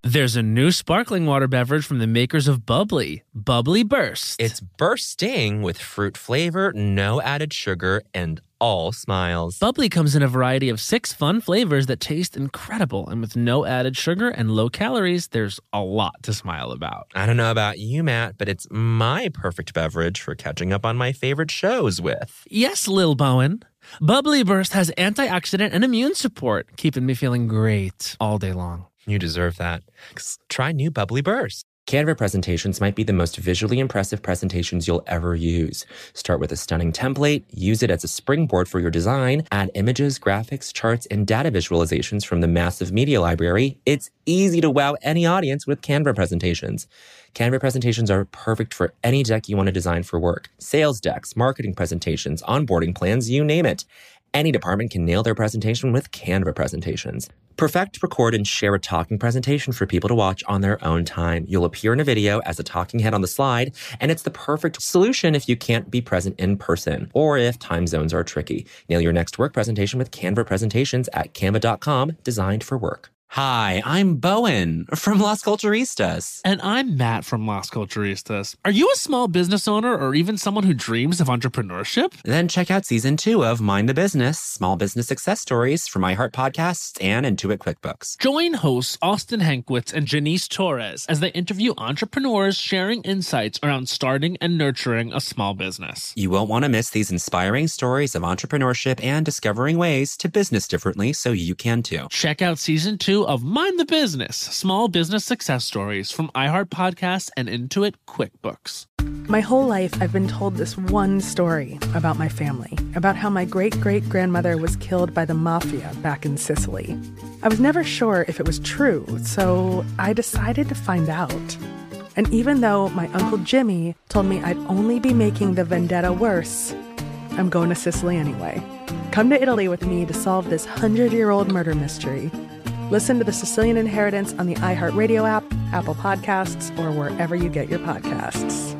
There's a new sparkling water beverage from the makers of Bubbly, Bubbly Burst. It's bursting with fruit flavor, no added sugar, and all smiles. Bubbly comes in a variety of 6 fun flavors that taste incredible. And with no added sugar and low calories, there's a lot to smile about. I don't know about you, Matt, but it's my perfect beverage for catching up on my favorite shows with. Yes, Lil Bowen. Bubbly Burst has antioxidant and immune support, keeping me feeling great all day long. You deserve that. Try new Bubbly Burst. Canva presentations might be the most visually impressive presentations you'll ever use. Start with a stunning template, use it as a springboard for your design, add images, graphics, charts, and data visualizations from the massive media library. It's easy to wow any audience with Canva presentations. Canva presentations are perfect for any deck you want to design for work. Sales decks, marketing presentations, onboarding plans, you name it. Any department can nail their presentation with Canva presentations. Perfect, record, and share a talking presentation for people to watch on their own time. You'll appear in a video as a talking head on the slide, and it's the perfect solution if you can't be present in person or if time zones are tricky. Nail your next work presentation with Canva presentations at canva.com, designed for work. Hi, I'm Bowen from Las Culturistas. And I'm Matt from Las Culturistas. Are you a small business owner or even someone who dreams of entrepreneurship? Then check out season 2 of Mind the Business, Small Business Success Stories from iHeart Podcasts and Intuit QuickBooks. Join hosts Austin Hankwitz and Janice Torres as they interview entrepreneurs sharing insights around starting and nurturing a small business. You won't want to miss these inspiring stories of entrepreneurship and discovering ways to business differently so you can too. Check out season 2 of Mind the Business, Small Business Success Stories from iHeart Podcasts and Intuit QuickBooks. My whole life, I've been told this one story about my family, about how my great-great-grandmother was killed by the mafia back in Sicily. I was never sure if it was true, so I decided to find out. And even though my Uncle Jimmy told me I'd only be making the vendetta worse, I'm going to Sicily anyway. Come to Italy with me to solve this 100-year-old murder mystery. Listen to The Sicilian Inheritance on the iHeartRadio app, Apple Podcasts, or wherever you get your podcasts.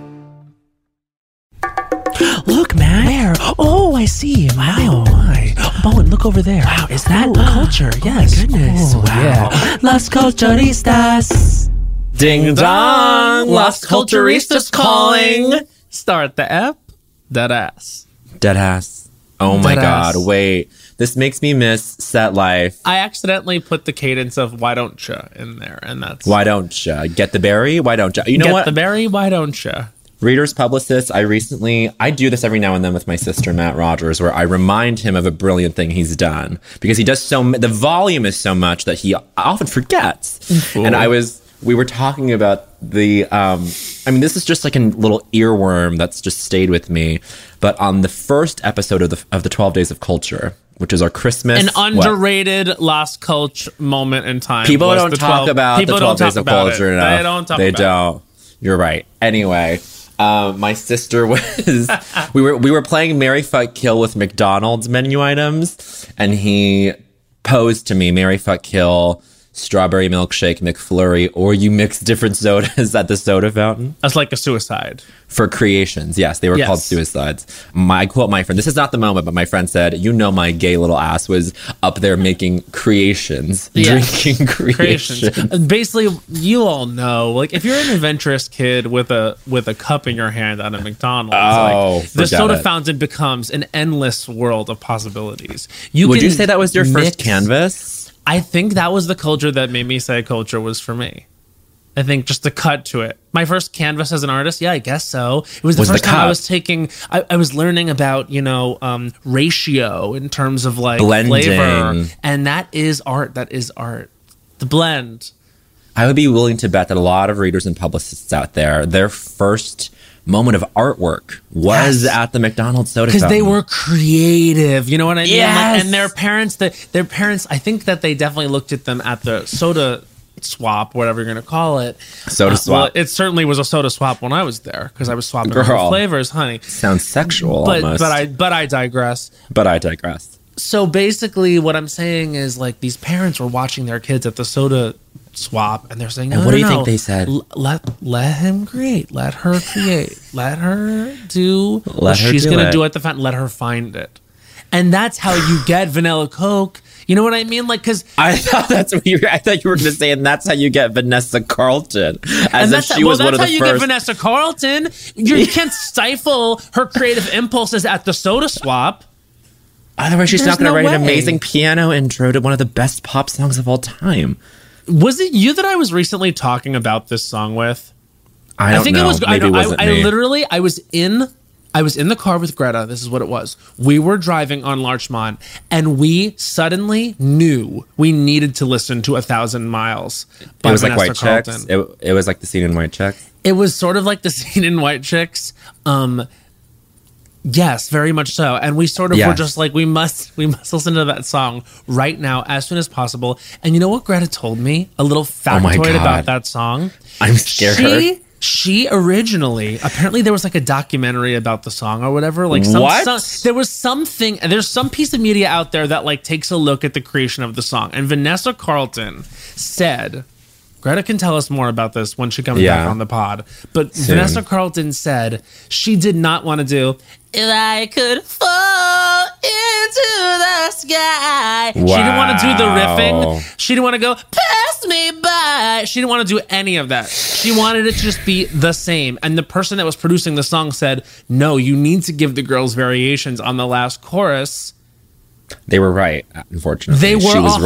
Look, man. Where? Oh, I see. Wow. Oh, my. Bowen, look over there. Wow, is that culture? Yes. My goodness. Oh, Wow. Yeah. Las Culturistas. Ding dong! Las Culturistas calling. Start the app. Deadass. Deadass. Oh my Deadass. God, wait. This makes me miss Set Life. I accidentally put the cadence of Why Don't Ya in there, and that's... Why don't ya? Get the berry? Why don't ya? You know Get what? the berry, why don't ya? Readers Publicists, I do this every now and then with my sister, Matt Rogers, where I remind him of a brilliant thing he's done. Because he does the volume is so much that he often forgets. Ooh. And we were talking about this is just like a little earworm that's just stayed with me. But on the first episode of the 12 Days of Culture, which is our Christmas. An underrated Las Culture moment in time. People don't talk about the 12 Days of Culture enough. They don't talk They about don't. You're right. Anyway, my sister was... we were playing Marry, Fuck, Kill with McDonald's menu items, and he posed to me, Marry, Fuck, Kill, strawberry milkshake, McFlurry, or you mix different sodas at the soda fountain. That's like a suicide. For creations, yes. They were called suicides. I quote my friend, this is not the moment, but my friend said, my gay little ass was up there making creations, drinking creations. Basically, you all know, like, if you're an adventurous kid with a cup in your hand at a McDonald's, the soda fountain becomes an endless world of possibilities. Would you say that was your first canvas? I think that was the culture that made me say culture was for me. I think just to cut to it. My first canvas as an artist, yeah, I guess so. It was the first time I was taking, I was learning about, ratio in terms of like blending. Flavor. And that is art. That is art. The blend. I would be willing to bet that a lot of readers and publicists out there, their first moment of artwork was at the McDonald's soda fountain. Because they were creative, you know what I mean? Yes. And their parents, I think that they definitely looked at them at the soda swap, whatever you're going to call it. Soda swap. Well, it certainly was a soda swap when I was there because I was swapping flavors, honey. Sounds sexual almost. But I digress. So basically what I'm saying is like these parents were watching their kids at the soda swap and they're saying, and what do you think they said? Let him create. Let her create. Let her do what she's going to do at the fountain. Let her find it. And that's how you get vanilla Coke You know what I mean? Like, because I thought I thought you were going to say, and that's how you get Vanessa Carlton. As if she was one of the first. That's how you get Vanessa Carlton. You can't stifle her creative impulses at the Soda Swap. Otherwise, she's not going to write an amazing piano intro to one of the best pop songs of all time. Was it you that I was recently talking about this song with? I think know. It was. Maybe it wasn't me. I was in the car with Greta. This is what it was. We were driving on Larchmont, and we suddenly knew we needed to listen to 1,000 Miles by Vanessa like White Carlton. Chicks. It was like the scene in White Chicks. It was sort of like the scene in White Chicks. Yes, very much so. And we sort of were just like, we must listen to that song right now as soon as possible. And you know what Greta told me? A little factoid about that song. I'm scared. She originally, apparently there was like a documentary about the song or whatever. Like there was something, there's some piece of media out there that like takes a look at the creation of the song. And Vanessa Carlton said, Greta can tell us more about this when she comes back on the pod. But soon. Vanessa Carlton said she did not want to do "If I Could Fall Into the Sky." Wow. She didn't want to do the riffing. She didn't want to go "Pass Me By." She didn't want to do any of that. She wanted it to just be the same. And the person that was producing the song said, "No, you need to give the girls variations on the last chorus." They were right, unfortunately. They were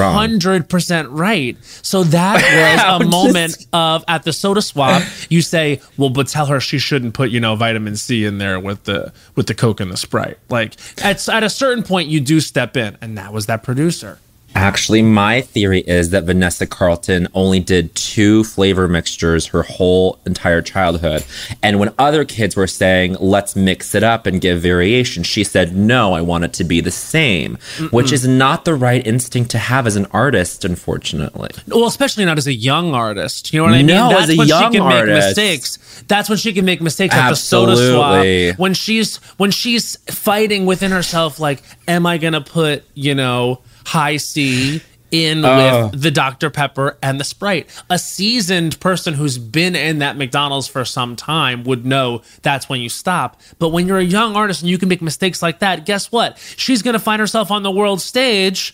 100% right. So that was a moment of, at the Soda Swap, you say, well, but tell her she shouldn't put, vitamin C in there with the Coke and the Sprite. Like, at a certain point, you do step in, and that was that producer. Actually, my theory is that Vanessa Carlton only did 2 flavor mixtures her whole entire childhood. And when other kids were saying, let's mix it up and give variation, she said, no, I want it to be the same, which is not the right instinct to have as an artist, unfortunately. Well, especially not as a young artist. You know what I mean? No, as a young artist. Make mistakes. That's when she can make mistakes at the Soda Swap. When she's fighting within herself, like, am I going to put, High C in with the Dr. Pepper and the Sprite? A seasoned person who's been in that McDonald's for some time would know that's when you stop. But when you're a young artist and you can make mistakes like that, guess what? She's going to find herself on the world stage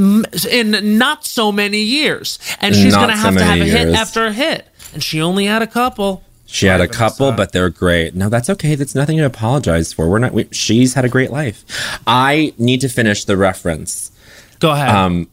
in not so many years. And she's going to have a hit after a hit. And she only had a couple. She had a couple, but they're great. No, that's okay. That's nothing to apologize for. She's had a great life. I need to finish the reference. Go ahead.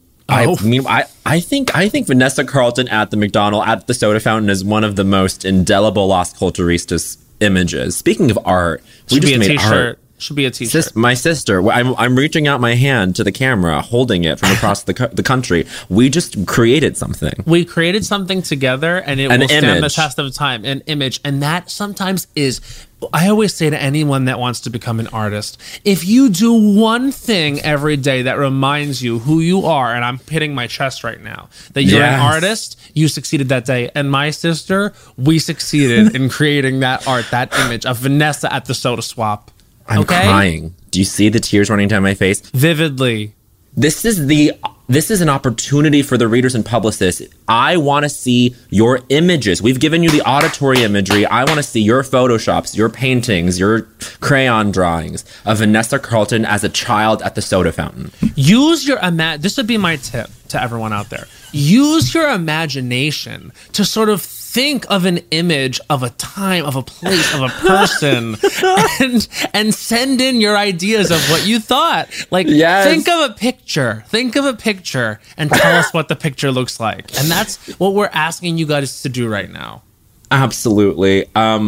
I think Vanessa Carlton at the McDonald's at the soda fountain is one of the most indelible Las Culturistas images. Speaking of art, we just made art. Should be a t-shirt. My sister, I'm reaching out my hand to the camera, holding it from across the country. We just created something. We created something together, and it will stand the test of time. An image, and that sometimes is. I always say to anyone that wants to become an artist, if you do one thing every day that reminds you who you are, and I'm hitting my chest right now, that you're an artist, you succeeded that day. And my sister, we succeeded in creating that art, that image of Vanessa at the Soda Swap. I'm crying. Do you see the tears running down my face? Vividly. This is an opportunity for the readers and publicists. I want to see your images. We've given you the auditory imagery. I want to see your photoshops, your paintings, your crayon drawings of Vanessa Carlton as a child at the soda fountain. Use your this would be my tip to everyone out there. Use your imagination to sort of think of an image of a time, of a place, of a person, and send in your ideas of what you thought. Like, think of a picture. Think of a picture and tell us what the picture looks like. And that's what we're asking you guys to do right now. Absolutely.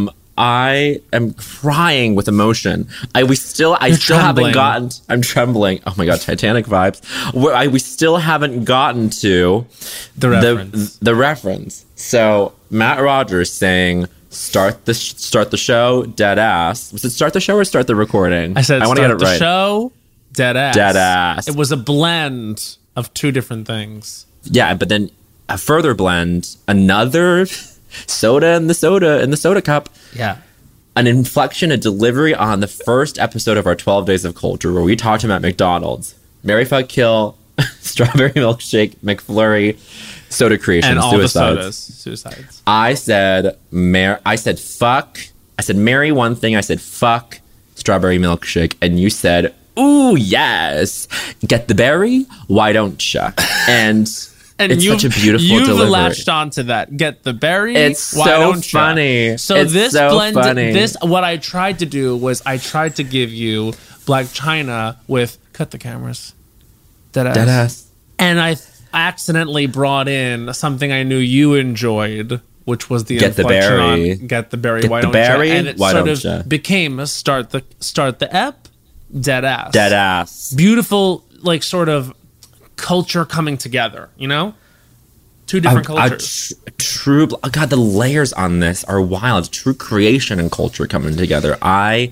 I am crying with emotion. I still haven't gotten. I'm trembling. Oh my god, Titanic vibes. We still haven't gotten to the reference. So Matt Rogers saying, "Start the show, dead ass." Was it start the show or start the recording? I said, I want to get it right. The show, dead ass. Dead ass. It was a blend of 2 different things. Yeah, but then a further blend, another soda in the soda cup. Yeah. An inflection, a delivery on the first episode of our 12 Days of Culture where we talked about McDonald's. Marry, Fuck, Kill, Strawberry Milkshake, McFlurry, Soda Creation, and all Suicides. the Suicides. I said fuck. I said marry one thing. I said fuck Strawberry Milkshake. And you said Ooh, yes. Get the berry, why don't you? And it's such a beautiful delivery. You've latched onto that. Get the berry. It's why so don't funny. Ya? So it's this so blend, funny. this what I tried to do was I tried to give you Black China with cut the cameras, deadass, and I accidentally brought in something I knew you enjoyed, which was the Get the berry. Get the berry. Get Why the don't berry? ya? And it Why sort don't of ya? became a start the ep, deadass. Deadass. Beautiful, like sort of culture coming together, you know? Two different cultures. True. Oh God, the layers on this are wild. True creation and culture coming together. I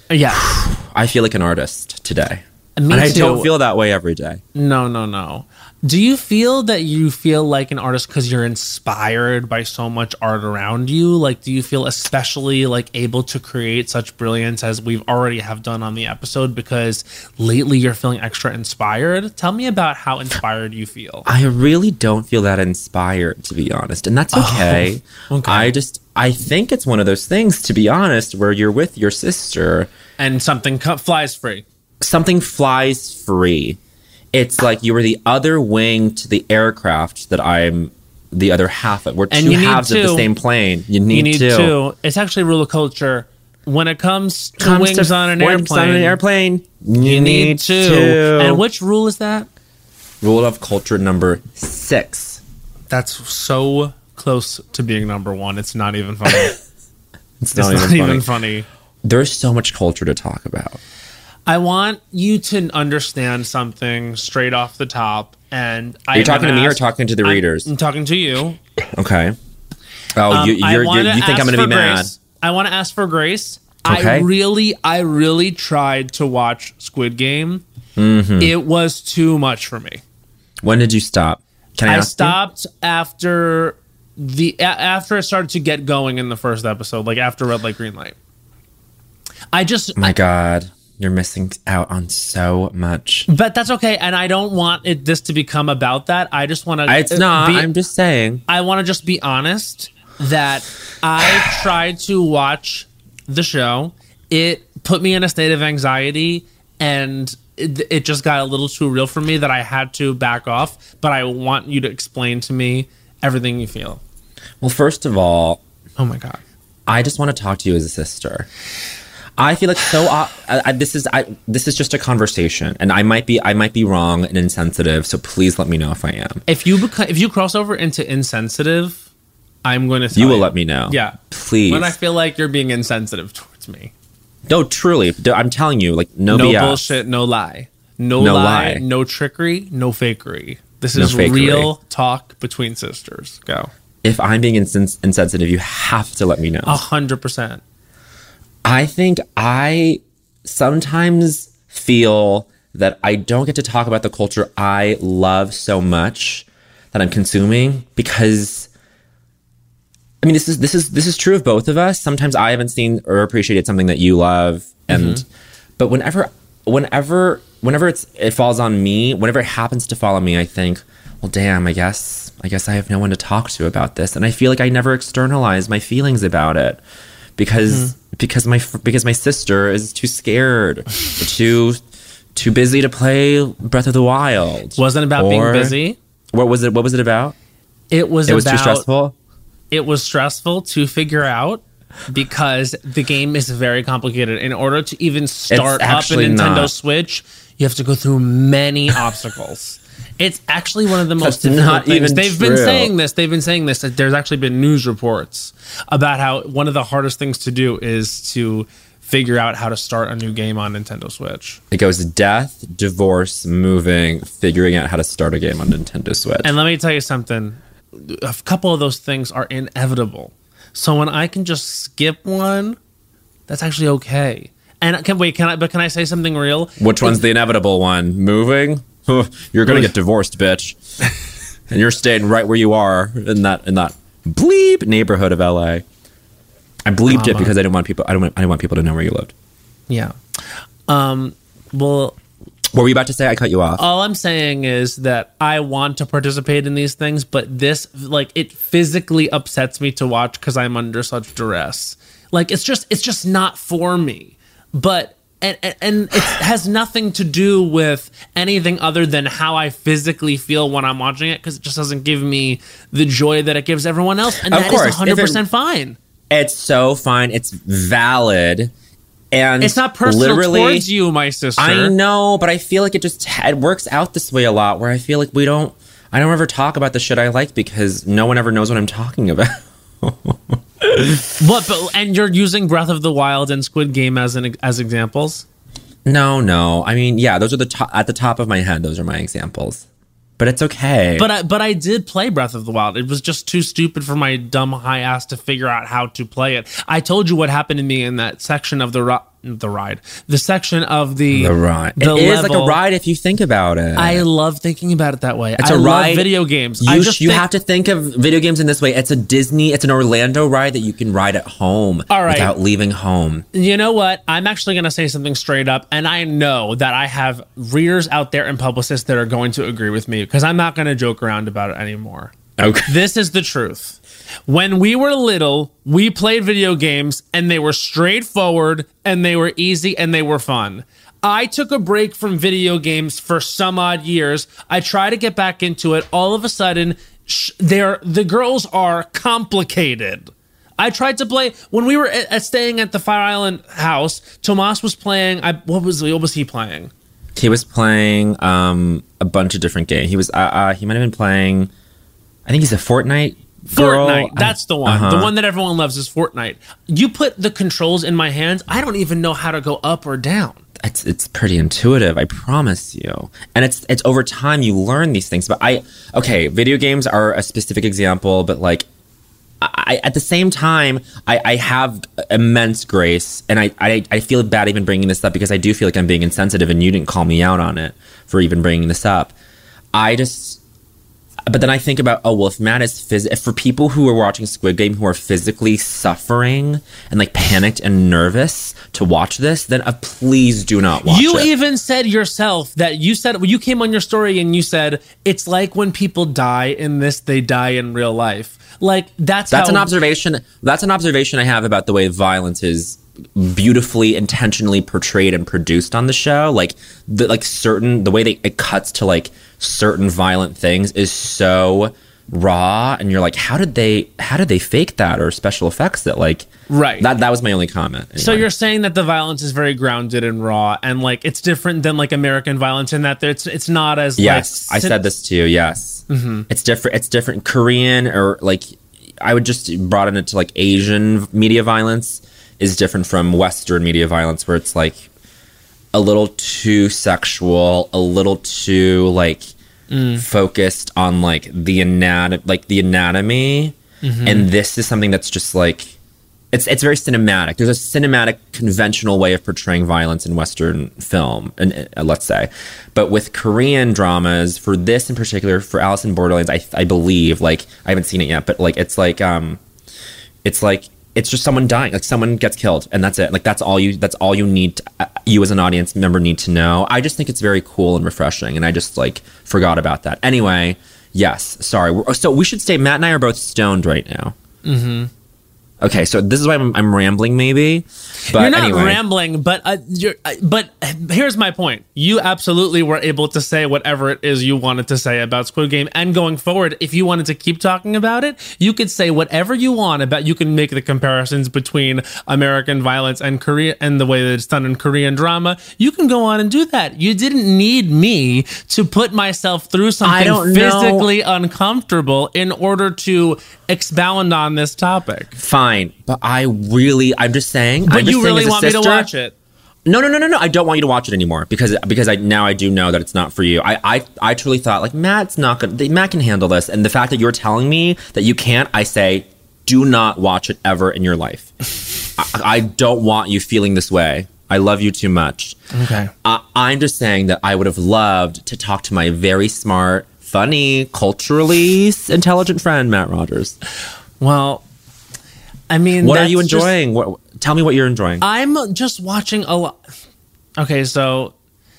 feel like an artist today. Me and I too. don't feel that way every day. No. Do you feel that you feel like an artist because you're inspired by so much art around you? Like, do you feel especially like able to create such brilliance as we've already have done on the episode because lately you're feeling extra inspired? Tell me about how inspired you feel. I really don't feel that inspired, to be honest. And that's okay. Okay. I think it's one of those things, to be honest, where you're with your sister. And something flies free. Something flies free. It's like you were the other wing to the aircraft that I'm the other half of. We're two halves of the same plane. You need two. It's actually rule of culture. When it comes to wings on an airplane, you need two. And which rule is that? Rule of culture number 6. That's so close to being number 1. It's not even funny. It's not even funny. There's so much culture to talk about. I want you to understand something straight off the top. And Are you talking to me or talking to the readers? I'm talking to you. Okay. Oh, you think I'm going to be mad? I want to ask for grace. Okay. I really tried to watch Squid Game. Mm-hmm. It was too much for me. When did you stop? Can I ask stopped after it started to get going in the first episode, like after Red Light, Green Light. My God. You're missing out on so much. But that's okay. And I don't want this to become about that. I just want to... It's not. I'm just saying. I want to just be honest that I tried to watch the show. It put me in a state of anxiety and it just got a little too real for me that I had to back off. But I want you to explain to me everything you feel. Well, first of all... Oh my God. I just want to talk to you as a sister. I feel like this is just a conversation, and I might be wrong and insensitive. So please let me know if I am. If you cross over into insensitive, I'm going to tell you. You will let me know. Yeah, please. When I feel like you're being insensitive towards me. No, truly, I'm telling you, like no BS. Bullshit, no lie, no lie, no trickery, no fakery. This is real talk between sisters. Go. If I'm being insensitive, you have to let me know. 100%. I think I sometimes feel that I don't get to talk about the culture I love so much that I'm consuming because, I mean, this is true of both of us. Sometimes I haven't seen or appreciated something that you love, and but whenever it falls on me, whenever it happens to fall on me, I think, well, damn, I guess I have no one to talk to about this, and I feel like I never externalize my feelings about it. Because my sister is too scared, too busy to play Breath of the Wild. Wasn't about being busy. What was it about? It was too stressful. It was stressful to figure out because the game is very complicated. In order to even start up a Nintendo Switch, you have to go through many obstacles. It's actually one of the most difficult things. They've been saying this. There's actually been news reports about how one of the hardest things to do is to figure out how to start a new game on Nintendo Switch. It goes death, divorce, moving, figuring out how to start a game on Nintendo Switch. And let me tell you something. A couple of those things are inevitable. So when I can just skip one, that's actually okay. And can I say something real? Which one's the inevitable one? Moving? You're gonna get divorced, bitch. And you're staying right where you are in that bleep neighborhood of LA. I bleeped it because I didn't want people to know where you lived. Yeah. Well, what were you about to say? I cut you off. All I'm saying is that I want to participate in these things, but this, like, it physically upsets me to watch because I'm under such duress. Like, it's just not for me. But And it has nothing to do with anything other than how I physically feel when I'm watching it, because it just doesn't give me the joy that it gives everyone else. And that is 100% fine. It's so fine. It's valid. And it's not personal towards you, my sister. I know, but I feel like it works out this way a lot, where I feel like I don't ever talk about the shit I like because no one ever knows what I'm talking about. And you're using Breath of the Wild and Squid Game as examples? No. I mean, yeah, those are at the top of my head. Those are my examples. But it's okay. But I did play Breath of the Wild. It was just too stupid for my dumb high ass to figure out how to play it. I told you what happened to me in that section of the ride. The section of the ride. It is like a ride if you think about it. I love thinking about it that way. It's a ride. Love video games. You have to think of video games in this way. It's an Orlando ride that you can ride at home without leaving home. You know what? I'm actually going to say something straight up, and I know that I have readers out there and publicists that are going to agree with me, because I'm not going to joke around about it anymore. Okay. This is the truth. When we were little, we played video games and they were straightforward and they were easy and they were fun. I took a break from video games for some odd years. I try to get back into it. All of a sudden, the girls are complicated. I tried to play when we were staying at the Fire Island house. Tomas was playing. What was he playing? He was playing a bunch of different games. He might have been playing. I think he's a Fortnite girl. Fortnite, that's the one. The one that everyone loves is Fortnite. You put the controls in my hands, I don't even know how to go up or down. It's pretty intuitive, I promise you. And it's over time you learn these things. But video games are a specific example, but like I at the same time, I have immense grace, and I feel bad even bringing this up, because I do feel like I'm being insensitive, and you didn't call me out on it for even bringing this up. But then I think about, if Matt is for people who are watching Squid Game who are physically suffering and like panicked and nervous to watch this, then please do not watch it. You even said yourself that you came on your story and you said, it's like when people die in this, they die in real life. Like that's an observation. That's an observation I have about the way violence is beautifully, intentionally portrayed and produced on the show. Like the way it cuts to like certain violent things is so raw, and you're like, how did they fake that, or special effects that like right. That was my only comment. Anyway. So you're saying that the violence is very grounded and raw, and like it's different than like American violence in that it's not as yes. I said this too. Yes, It's different. It's different. Korean, or like I would just broaden it to like Asian media violence is different from Western media violence, where it's like a little too sexual, a little too like focused on like the anatomy, and this is something that's just like it's very cinematic. There's a cinematic, conventional way of portraying violence in Western film, and let's say, but with Korean dramas, for this in particular, for Alice in Borderlands, I believe, like I haven't seen it yet, but like it's just someone dying, like someone gets killed, and that's it. Like that's all you need to, you as an audience member need to know. I just think it's very cool and refreshing, and I just like forgot about that. Anyway, yes, sorry. So we should say Matt and I are both stoned right now. Okay, so this is why I'm rambling, maybe. But you're not rambling, but but here's my point. You absolutely were able to say whatever it is you wanted to say about Squid Game, and going forward, if you wanted to keep talking about it, you could say whatever you want about. You can make the comparisons between American violence and Korea and the way that it's done in Korean drama. You can go on and do that. You didn't need me to put myself through something physically uncomfortable in order to expound on this topic. Fine, but I'm just saying. But you really want me to watch it? No. I don't want you to watch it anymore because I do know that it's not for you. I truly thought like Matt's not good. Matt can handle this, and the fact that you're telling me that you can't, I say, do not watch it ever in your life. I don't want you feeling this way. I love you too much. Okay. I'm just saying that I would have loved to talk to my very smart, funny, culturally intelligent friend, Matt Rogers. Well, I mean, what are you enjoying? Tell me what you're enjoying. I'm just watching a lot. Okay, so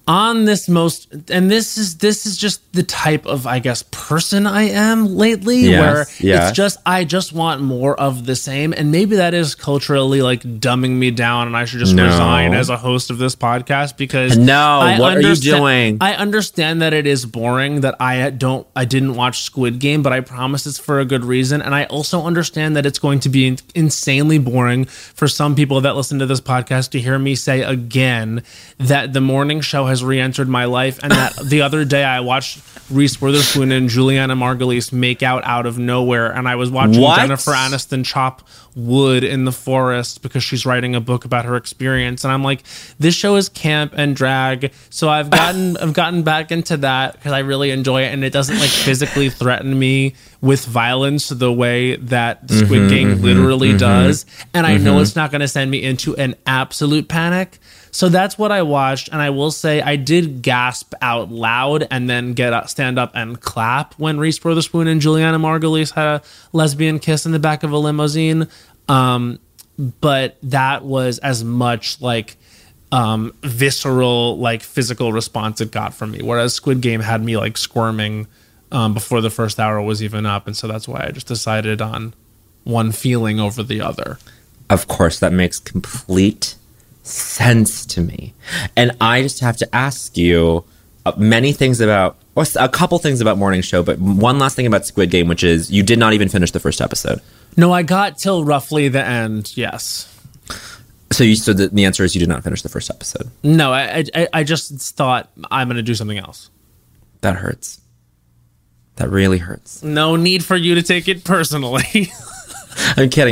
on this this is just the type of, I guess, person I am lately, where it's just, I just want more of the same. And maybe that is culturally like dumbing me down and I should just resign as a host of this podcast, because what are you doing? I understand that it is boring, that I didn't watch Squid Game, but I promise it's for a good reason. And I also understand that it's going to be insanely boring for some people that listen to this podcast to hear me say again that the morning show has re-entered my life, and that the other day I watched Reese Witherspoon and Juliana Margulies make out of nowhere, and I was watching Jennifer Aniston chop wood in the forest because she's writing a book about her experience, and I'm like, this show is camp and drag, so I've gotten back into that because I really enjoy it, and it doesn't like physically threaten me with violence the way that Squid Game literally does, and I know it's not going to send me into an absolute panic. So that's what I watched, and I will say I did gasp out loud and then stand up and clap when Reese Witherspoon and Juliana Margulies had a lesbian kiss in the back of a limousine. But that was as much like visceral, like physical response it got from me, whereas Squid Game had me like squirming before the first hour was even up, and so that's why I just decided on one feeling over the other. Of course, that makes complete sense to me. And I just have to ask you a couple things about Morning Show, but one last thing about Squid Game, which is you did not even finish the first episode. No, I got till roughly the end, yes. So the answer is you did not finish the first episode. No, I just thought I'm going to do something else. That hurts. That really hurts. No need for you to take it personally. I'm kidding.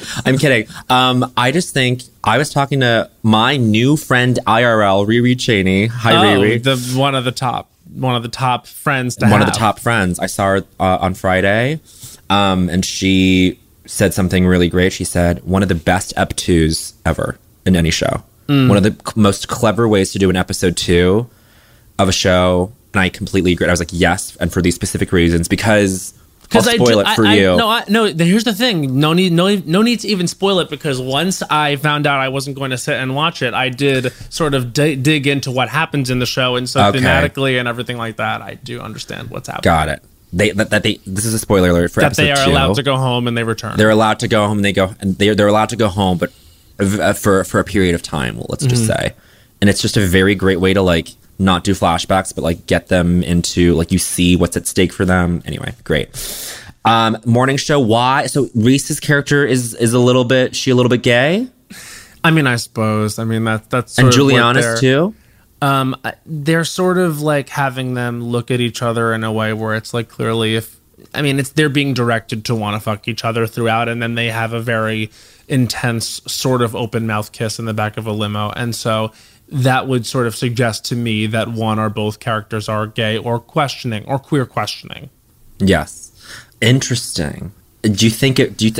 I just think I was talking to my new friend IRL, Riri Cheney. Hi, Riri. One of the top friends to have. One of the top friends. I saw her on Friday, and she said something really great. She said, one of the best Ep 2s ever in any show. One of the most clever ways to do an episode 2 of a show. And I completely agree. I was like, yes, and for these specific reasons, because I'll spoil it for you. No. Here's the thing. No need to even spoil it, because once I found out I wasn't going to sit and watch it, I did sort of dig into what happens in the show, and so thematically and everything like that, I do understand what's happening. Got it. This is a spoiler alert for episode 2. That they are allowed to go home and they return. They're allowed to go home and they're allowed to go home, but for a period of time. Well, let's just say, and it's just a very great way to like not do flashbacks, but like get them into like you see what's at stake for them. Anyway, great. Morning Show. Why? So Reese's character is a little bit gay. I mean, I suppose. I mean that's sort and of Juliana's too. They're sort of like having them look at each other in a way where it's like clearly they're being directed to want to fuck each other throughout, and then they have a very intense sort of open mouth kiss in the back of a limo, and so that would sort of suggest to me that one or both characters are gay or questioning or queer questioning. Yes. Interesting. How do you think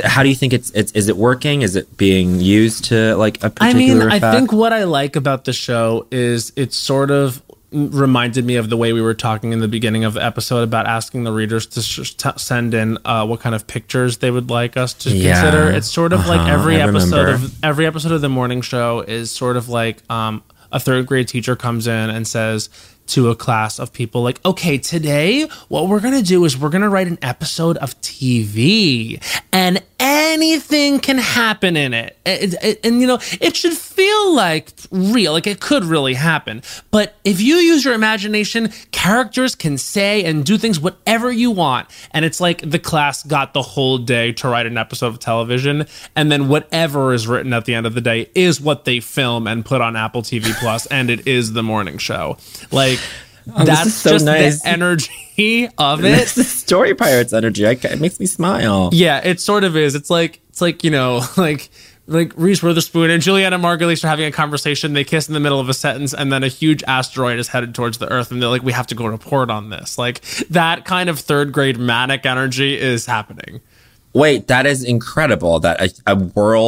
is it working? Is it being used to like a particular effect? I think what I like about the show is it sort of reminded me of the way we were talking in the beginning of the episode about asking the readers to send in what kind of pictures they would like us to consider. It's sort of like every episode of the morning show is sort of like a third grade teacher comes in and says to a class of people like, okay, today what we're going to do is we're going to write an episode of TV, and anything can happen in it. And you know, it should feel like real, like it could really happen. But if you use your imagination, characters can say and do things whatever you want. And it's like the class got the whole day to write an episode of television, and then whatever is written at the end of the day is what they film and put on Apple TV Plus, and it is the morning show. Like, that's so just nice. The energy of it. That's the Story Pirates energy. It makes me smile. Yeah, it sort of is. It's like you know, like Reese Witherspoon and Juliana Margulies are having a conversation. They kiss in the middle of a sentence, and then a huge asteroid is headed towards the Earth, and they're like, "We have to go report on this." Like, that kind of third grade manic energy is happening. Wait, that is incredible. That a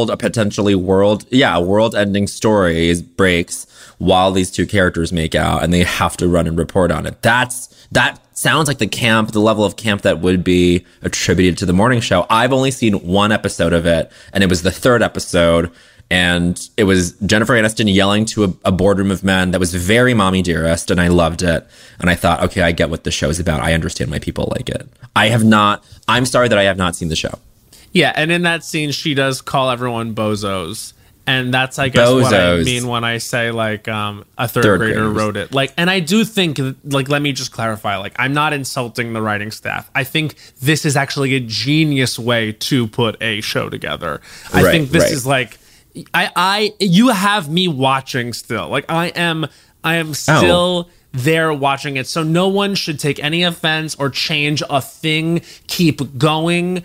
world-ending story breaks while these two characters make out, and they have to run and report on it. That sounds like the level of camp that would be attributed to the morning show. I've only seen one episode of it, and it was the third episode, And it was Jennifer Aniston yelling to a boardroom of men that was very Mommy Dearest, and I loved it. And I thought, okay, I get what the show's about. I understand why people like it. I'm sorry that I have not seen the show. Yeah, and in that scene, she does call everyone bozos. And that's, I guess, what I mean when I say, like, a third grader wrote it. Like, and I do think, like, let me just clarify, like, I'm not insulting the writing staff. I think this is actually a genius way to put a show together. I think this is, like, you have me watching still. Like, I am still there watching it. So no one should take any offense or change a thing. Keep going.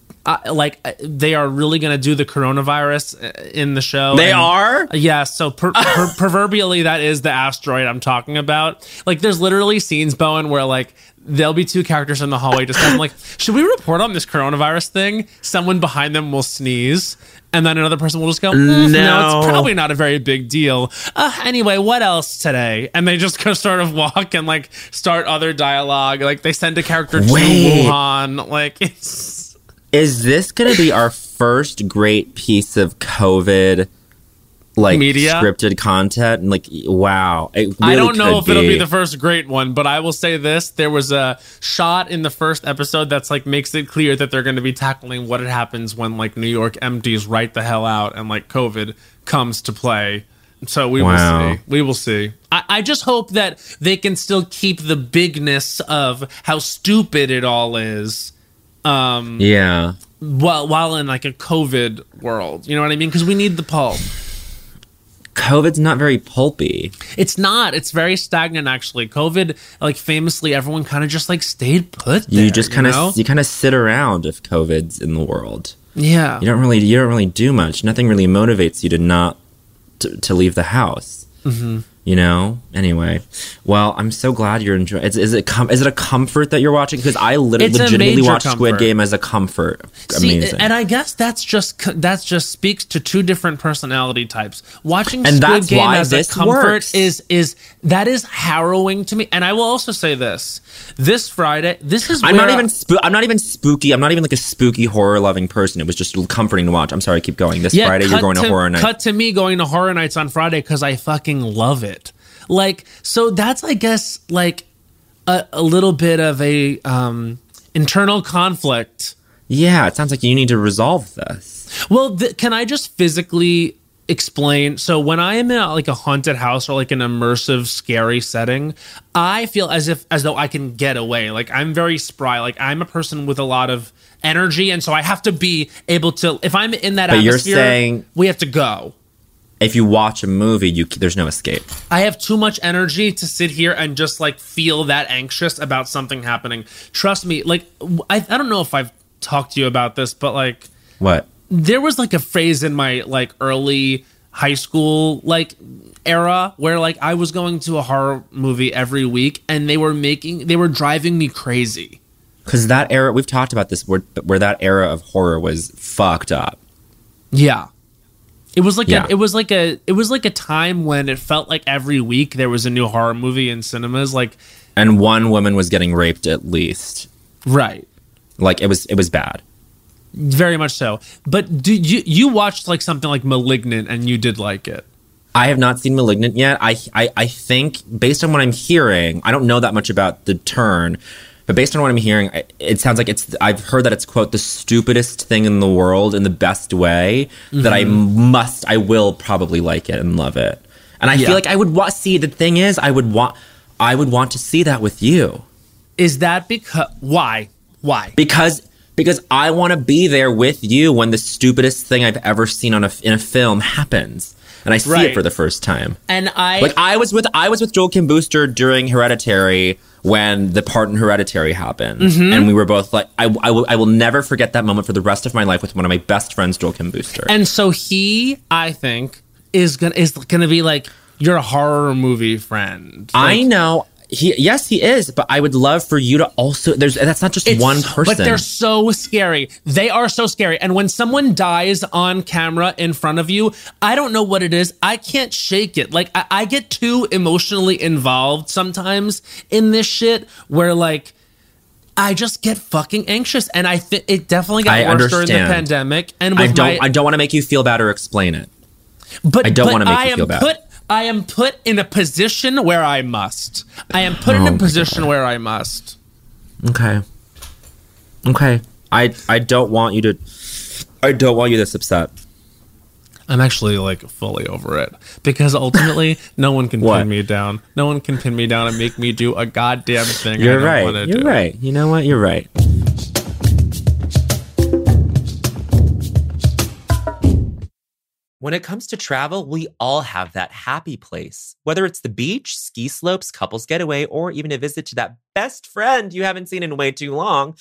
They are really going to do the coronavirus in the show. They are? Yeah. So proverbially, that is the asteroid I'm talking about. Like, there's literally scenes, Bowen, where, like, there'll be two characters in the hallway just kind of like, should we report on this coronavirus thing? Someone behind them will sneeze. And then another person will just go, no, it's probably not a very big deal. Anyway, what else today? And they just sort of walk and, like, start other dialogue. Like, they send a character to Wuhan. Like, it's... Is this going to be our first great piece of COVID, like, media? Scripted content? And, like, wow. It really I don't know if it'll be the first great one, but I will say this. There was a shot in the first episode that's, like, makes it clear that they're going to be tackling what happens when, like, New York empties right the hell out and, like, COVID comes to play. So we will see. We will see. I just hope that they can still keep the bigness of how stupid it all is. Yeah. While in, like, a COVID world. You know what I mean? Because we need the pulp. COVID's not very pulpy. It's not. It's very stagnant, actually. COVID, like, famously, everyone kind of just, like, stayed put there. You just kind of sit around if COVID's in the world. Yeah. You don't really do much. Nothing really motivates you to leave the house. Mm-hmm. You know? Anyway. Well, I'm so glad you're enjoying it. Is it a comfort that you're watching? Because I legitimately watch Squid Game as a comfort. Amazing. And I guess that just speaks to two different personality types. Watching Squid Game as a comfort is harrowing to me. And I will also say this Friday, this is I'm not even spooky. I'm not even like a spooky horror loving person. It was just comforting to watch. I'm sorry, keep going. Friday you're going to horror night. Cut to me going to horror nights on Friday because I fucking love it. Like, so that's, I guess, like a little bit of a internal conflict. Yeah, it sounds like you need to resolve this. Well, can I just physically explain? So when I am in like a haunted house or like an immersive, scary setting, I feel as though I can get away. Like, I'm very spry. Like, I'm a person with a lot of energy, and so I have to be able to. If I'm in that atmosphere, you're saying we have to go. If you watch a movie, there's no escape. I have too much energy to sit here and just, like, feel that anxious about something happening. Trust me, like, I don't know if I've talked to you about this, but, like... What? There was, like, a phase in my, like, early high school, like, era where, like, I was going to a horror movie every week, and they were driving me crazy. Because that era, we've talked about this, where that era of horror was fucked up. Yeah. It was like a time when it felt like every week there was a new horror movie in cinemas, like, and one woman was getting raped at least. Right. Like, it was bad. Very much so. But do you watched like something like Malignant and you did like it? I have not seen Malignant yet. I think based on what I'm hearing, I don't know that much about The Turn. But based on what I'm hearing, it sounds like I've heard that it's, quote, the stupidest thing in the world in the best way, that I will probably like it and love it. And I feel like I would the thing is, I would want to see that with you. Is that because, why? Because I want to be there with you when the stupidest thing I've ever seen in a film happens. And I see it for the first time. And I was with Joel Kim Booster during Hereditary when the part in Hereditary happened. Mm-hmm. And we were both like, I will never forget that moment for the rest of my life with one of my best friends, Joel Kim Booster. And so he, I think, is gonna be like your horror movie friend. Like, I know. He is, but I would love for you to also. That's not just one person. But they're so scary. They are so scary. And when someone dies on camera in front of you, I don't know what it is. I can't shake it. Like, I get too emotionally involved sometimes in this shit where, like, I just get fucking anxious. And I think it definitely got worse during the pandemic. And I don't want to make you feel bad or explain it. I don't want to make you feel bad. I am put in a position where I must. Okay. I don't want you this upset. I'm actually like fully over it because ultimately no one can pin me down. No one can pin me down and make me do a goddamn thing. You're right. You're right. You know what? You're right. When it comes to travel, we all have that happy place. Whether it's the beach, ski slopes, couples getaway, or even a visit to that best friend you haven't seen in way too long,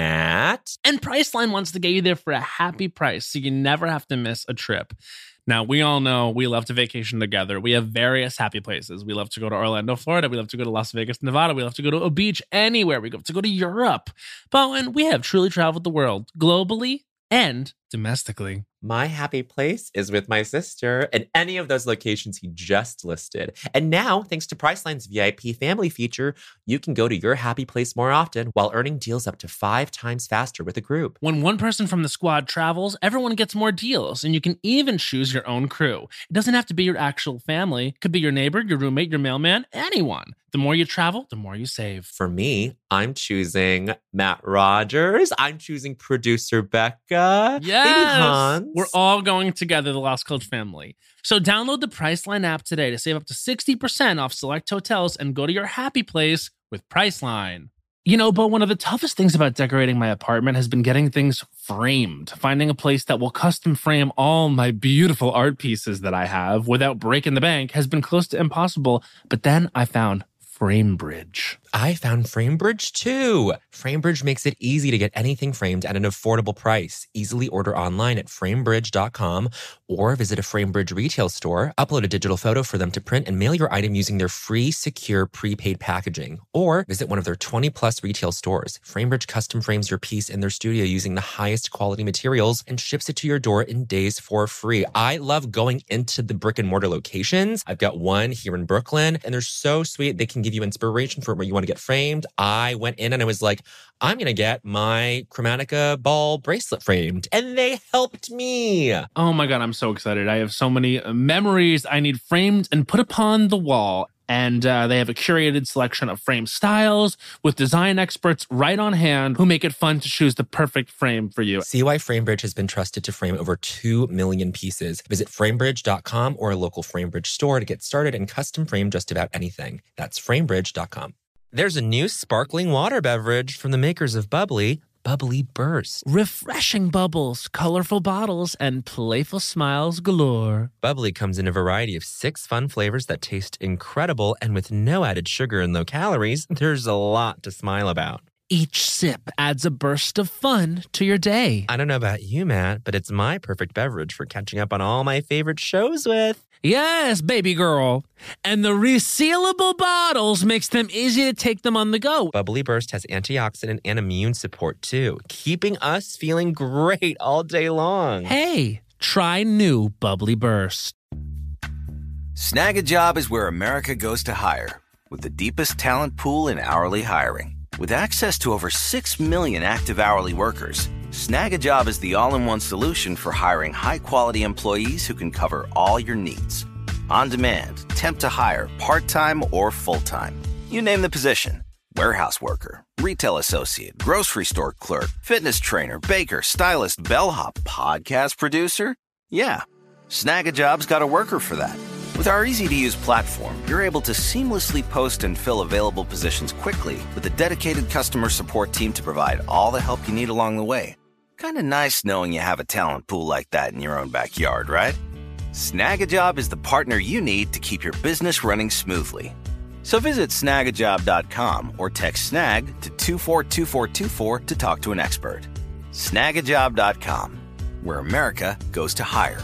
Matt. And Priceline wants to get you there for a happy price so you never have to miss a trip. Now, we all know we love to vacation together. We have various happy places. We love to go to Orlando, Florida. We love to go to Las Vegas, Nevada. We love to go to a beach anywhere. We love to go to Europe. But when we have truly traveled the world globally and domestically. My happy place is with my sister in any of those locations he just listed. And now, thanks to Priceline's VIP family feature, you can go to your happy place more often while earning deals up to 5 times faster with a group. When one person from the squad travels, everyone gets more deals, and you can even choose your own crew. It doesn't have to be your actual family. It could be your neighbor, your roommate, your mailman, anyone. The more you travel, the more you save. For me, I'm choosing Matt Rogers. I'm choosing producer Becca. Yes! Hans. We're all going together, the Lost Coach family. So download the Priceline app today to save up to 60% off select hotels and go to your happy place with Priceline. You know, but one of the toughest things about decorating my apartment has been getting things framed. Finding a place that will custom frame all my beautiful art pieces that I have without breaking the bank has been close to impossible. But then I found FrameBridge. I found FrameBridge too. FrameBridge makes it easy to get anything framed at an affordable price. Easily order online at framebridge.com or visit a FrameBridge retail store, upload a digital photo for them to print and mail your item using their free, secure, prepaid packaging. Or visit one of their 20-plus retail stores. FrameBridge custom frames your piece in their studio using the highest quality materials and ships it to your door in days for free. I love going into the brick and mortar locations. I've got one here in Brooklyn, and they're so sweet. They can give you inspiration for where you want to get framed. I went in and I was like, I'm going to get my Chromatica ball bracelet framed. And they helped me. Oh my God, I'm so excited. I have so many memories I need framed and put upon the wall. And they have a curated selection of frame styles with design experts right on hand who make it fun to choose the perfect frame for you. See why FrameBridge has been trusted to frame over 2 million pieces. Visit framebridge.com or a local FrameBridge store to get started and custom frame just about anything. That's framebridge.com. There's a new sparkling water beverage from the makers of Bubbly, Bubbly Burst. Refreshing bubbles, colorful bottles, and playful smiles galore. Bubbly comes in a variety of 6 fun flavors that taste incredible, and with no added sugar and low calories, there's a lot to smile about. Each sip adds a burst of fun to your day. I don't know about you, Matt, but it's my perfect beverage for catching up on all my favorite shows with. Yes, baby girl. And the resealable bottles makes them easy to take them on the go. Bubbly Burst has antioxidant and immune support, too, keeping us feeling great all day long. Hey, try new Bubbly Burst. Snag a Job is where America goes to hire, with the deepest talent pool in hourly hiring. With access to over 6 million active hourly workers, Snag a Job is the all-in-one solution for hiring high-quality employees who can cover all your needs. On demand, temp to hire, part-time or full-time. You name the position. Warehouse worker, retail associate, grocery store clerk, fitness trainer, baker, stylist, bellhop, podcast producer. Yeah, Snag a Job's got a worker for that. With our easy-to-use platform, you're able to seamlessly post and fill available positions quickly with a dedicated customer support team to provide all the help you need along the way. Kind of nice knowing you have a talent pool like that in your own backyard, right? Snag a Job is the partner you need to keep your business running smoothly. So visit snagajob.com or text snag to 242424 to talk to an expert. Snagajob.com, where America goes to hire.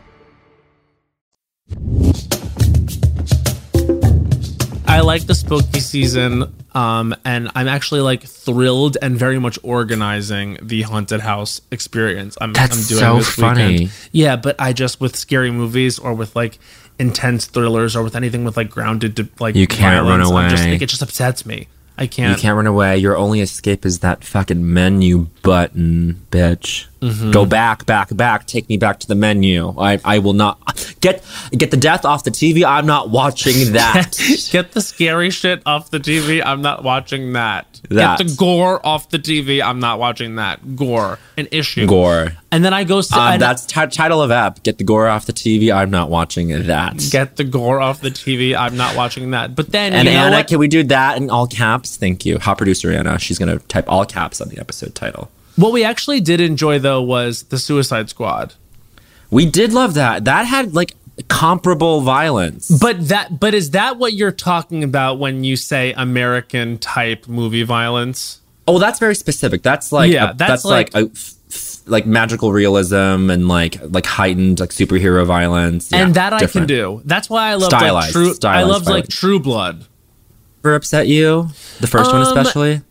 I like the spooky season, and I'm actually like thrilled and very much organizing the haunted house experience. I'm doing so this funny. Weekend. Yeah, but I just with scary movies or with like intense thrillers or with anything with like grounded to like you can't violence, run away. It just upsets me. I can't. You can't run away. Your only escape is that fucking menu button, bitch. Mm-hmm. Go back. Take me back to the menu. I will not. Get the death off the TV. I'm not watching that. Get the scary shit off the TV. I'm not watching that. Get the gore off the TV. I'm not watching that. Gore. An issue. Gore. And then I go... that's title of app. Get the gore off the TV. I'm not watching that. Get the gore off the TV. I'm not watching that. But then, and Anna, can we do that in all caps? Thank you. Hot producer Anna. She's going to type all caps on the episode title. What we actually did enjoy, though, was the Suicide Squad. We did love that. That had like comparable violence. But is that what you're talking about when you say American type movie violence? Oh, that's very specific. That's like that's like magical realism and like heightened like superhero violence. And that different. I can do. That's why I love like True Blood. Ever upset you? The first one especially?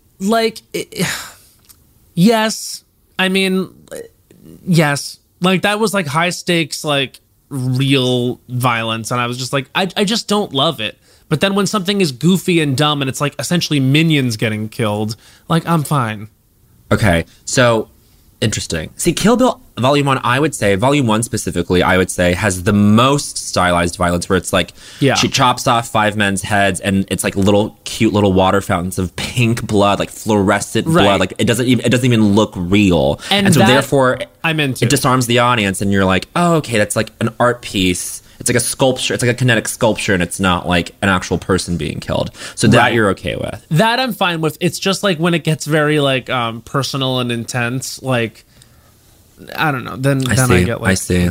Yes. I mean, yes. Like, that was, like, high stakes, like, real violence. And I was just like, I just don't love it. But then when something is goofy and dumb and it's, like, essentially minions getting killed, like, I'm fine. Okay. So, interesting. See, Kill Bill Volume 1, Volume 1 specifically, I would say, has the most stylized violence where it's like, she chops off 5 men's heads and it's like cute little water fountains of pink blood, like fluorescent blood. Like it doesn't even look real. And so therefore, it disarms the audience and you're like, oh, okay, that's like an art piece. It's like a sculpture. It's like a kinetic sculpture and it's not like an actual person being killed. So that you're okay with. That I'm fine with. It's just like when it gets very like personal and intense, like, I don't know. Then I get like... I see.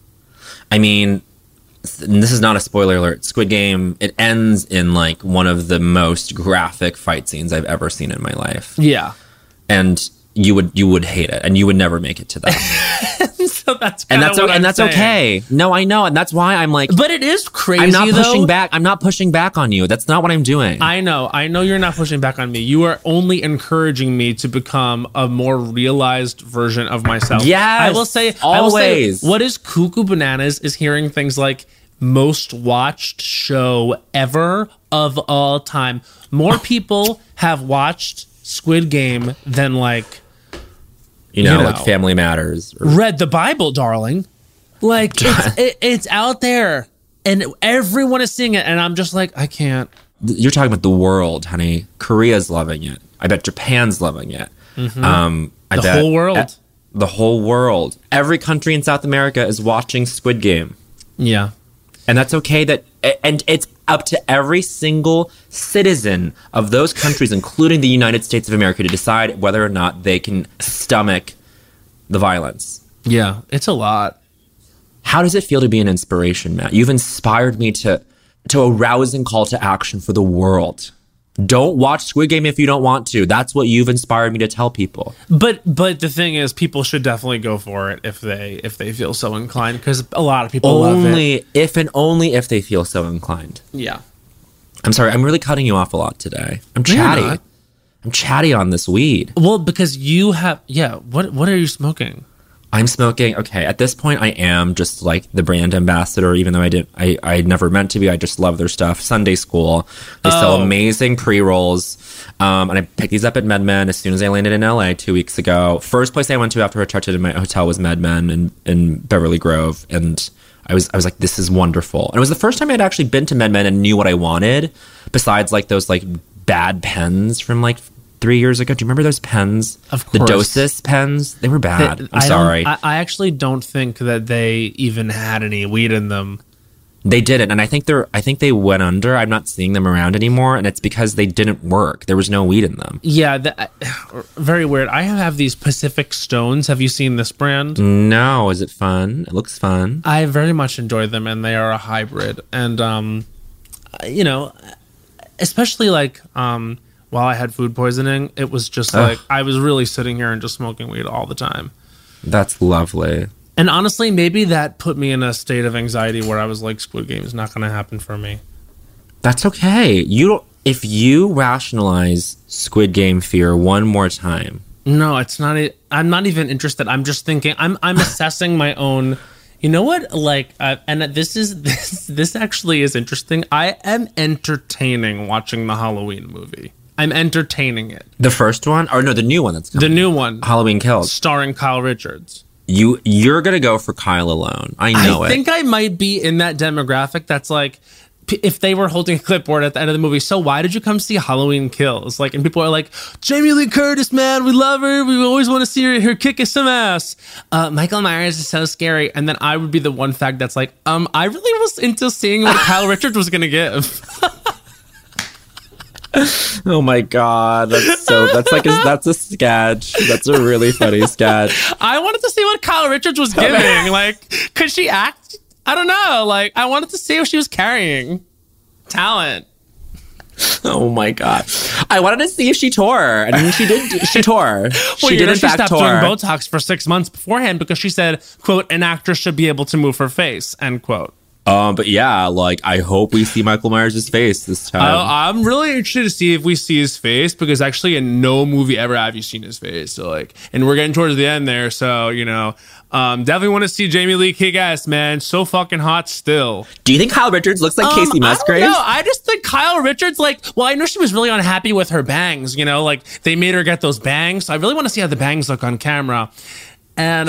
I mean, this is not a spoiler alert. Squid Game, it ends in like one of the most graphic fight scenes I've ever seen in my life. Yeah. And you would hate it and you would never make it to that. So that's okay. No, I know, and that's why I'm like. But it is crazy. I'm not pushing back. I'm not pushing back on you. That's not what I'm doing. I know you're not pushing back on me. You are only encouraging me to become a more realized version of myself. Yes, I will say. What is cuckoo bananas is hearing things like most watched show ever of all time. More people have watched Squid Game than like. You know, like Family Matters. Read the Bible, darling. Like, it's out there. And everyone is seeing it. And I'm just like, I can't. You're talking about the world, honey. Korea's loving it. I bet Japan's loving it. Mm-hmm. The whole world. The whole world. Every country in South America is watching Squid Game. Yeah. And that's okay and it's up to every single citizen of those countries, including the United States of America, to decide whether or not they can stomach the violence. Yeah, it's a lot. How does it feel to be an inspiration, Matt? You've inspired me to a rousing call to action for the world. Don't watch Squid Game if you don't want to. That's what you've inspired me to tell people. But the thing is, people should definitely go for it if they feel so inclined, because a lot of people love it. Only if they feel so inclined. Yeah. I'm sorry, I'm really cutting you off a lot today. I'm chatty. I'm chatty on this weed. Well, because you have... Yeah, what are you smoking? I'm smoking. Okay, at this point, I am just like the brand ambassador, even though I never meant to be. I just love their stuff. Sunday School. They sell amazing pre-rolls. And I picked these up at MedMen as soon as I landed in LA 2 weeks ago. First place I went to after I checked in my hotel was MedMen in Beverly Grove. And I was like, this is wonderful. And it was the first time I'd actually been to MedMen and knew what I wanted, besides like those like bad pens from like 3 years ago. Do you remember those pens? Of course. The Dosis pens? They were bad. I'm sorry. I actually don't think that they even had any weed in them. They didn't, and I think they went under. I'm not seeing them around anymore, and it's because they didn't work. There was no weed in them. Yeah, very weird. I have these Pacific Stones. Have you seen this brand? No. Is it fun? It looks fun. I very much enjoy them, and they are a hybrid. And, especially like... while I had food poisoning, it was just like I was really sitting here and just smoking weed all the time. That's lovely. And honestly, maybe that put me in a state of anxiety where I was like, Squid Game is not going to happen for me. That's okay. If you rationalize Squid Game fear one more time. No, it's not. I'm not even interested. I'm just thinking. I'm assessing my own. You know what? Like, and this actually is interesting. I am entertaining watching the Halloween movie. I'm entertaining it. The first one? Or no, the new one that's coming. The new one. Halloween Kills. Starring Kyle Richards. You're gonna go for Kyle alone. I know it. I think I might be in that demographic that's like, if they were holding a clipboard at the end of the movie, so why did you come see Halloween Kills? Like, and people are like, Jamie Lee Curtis, man, we love her. We always want to see her kick some ass. Michael Myers is so scary. And then I would be the one fact that's like, I really was into seeing what Kyle Richards was gonna give. Oh my God, that's a sketch. That's a really funny sketch. I wanted to see what Kyle Richards was giving. Like, could she act? I don't know. Like, I wanted to see what she was carrying. Talent. Oh my God. I wanted to see if she tore. And then she did. She tore. She did in fact stopped tore. doing Botox for 6 months beforehand because she said, quote, an actress should be able to move her face, end quote. But yeah, like, I hope we see Michael Myers' face this time. I'm really interested to see if we see his face, because actually in no movie ever have you seen his face. So like, and we're getting towards the end there. So, you know, definitely want to see Jamie Lee kick ass, man. So fucking hot still. Do you think Kyle Richards looks like Casey Musgraves? I don't know. I just think Kyle Richards, like, well, I know she was really unhappy with her bangs, you know, like they made her get those bangs. So I really want to see how the bangs look on camera. And,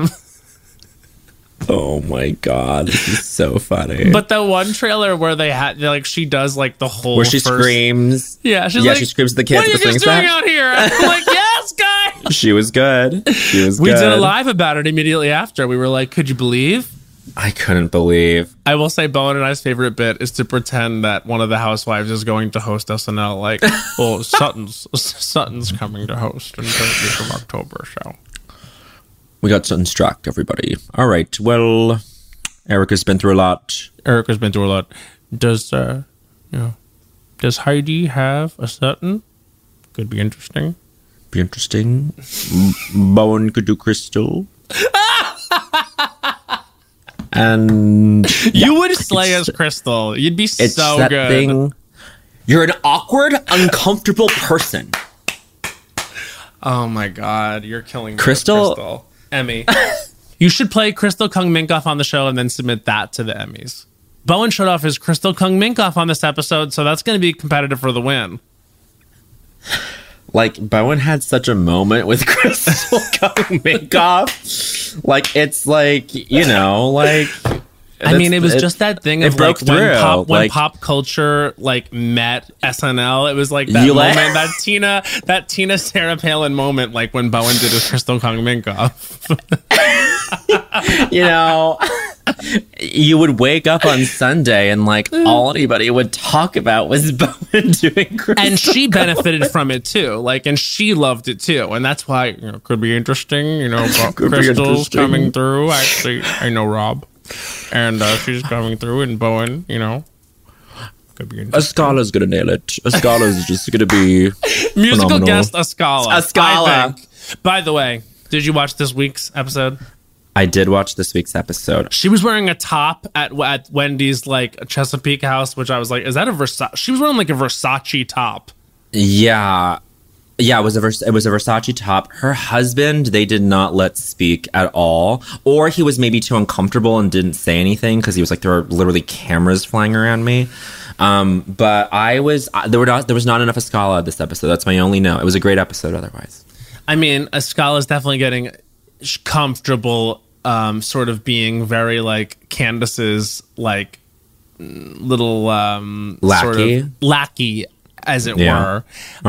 oh my God, this is so funny. But the one trailer where like she does like the whole where she screams. Yeah, she screams at the kids. What are you just doing out here? I'm like, yes, guys. She was good. She was We good. did a live about it immediately after. We were like, could you believe? I couldn't believe. I will say Bowen and I's favorite bit is to pretend that one of the housewives is going to host SNL. Like, well, Sutton's coming to host in the 30th of October, so. We got Sunstruck, everybody. All right. Well, Erica's been through a lot. Does Heidi have a Sutton? Could be interesting. Be interesting. Bowen could do Crystal. And you would slay as Crystal. You'd be so that good. Thing. You're an awkward, uncomfortable person. Oh my God, you're killing me, Crystal. Emmy. You should play Crystal Kung Minkoff on the show and then submit that to the Emmys. Bowen showed off his Crystal Kung Minkoff on this episode, so that's going to be competitive for the win. Like, Bowen had such a moment with Crystal Kung Minkoff. Like, it's like, you know, like... I mean, it was just that thing of like when pop culture like met SNL. It was like that moment, that Tina Sarah Palin moment, like when Bowen did his Crystal Kung Minkoff. You know, you would wake up on Sunday and like all anybody would talk about was Bowen doing Crystal. And she benefited from it too, like, and she loved it too, and that's why, you know, could be interesting. You know, Crystal's coming through. Actually, I know Rob. And she's coming through, and Bowen, you know, could be interesting. Ascala's gonna nail it. Ascala's just gonna be musical phenomenal. guest Ascala. I think. By the way, did you watch this week's episode? I did watch this week's episode. She was wearing a top at Wendy's like Chesapeake House, which I was like, is that a Versace? She was wearing like a Versace top. Yeah. Yeah, it was a Versace top. Her husband, they did not let speak at all. Or he was maybe too uncomfortable and didn't say anything because he was like, there are literally cameras flying around me. But there was not enough Ascala this episode. That's my only note. It was a great episode otherwise. I mean, Ascala is definitely getting comfortable, sort of being very like Candace's like little lackey. sort of lackey, as it were.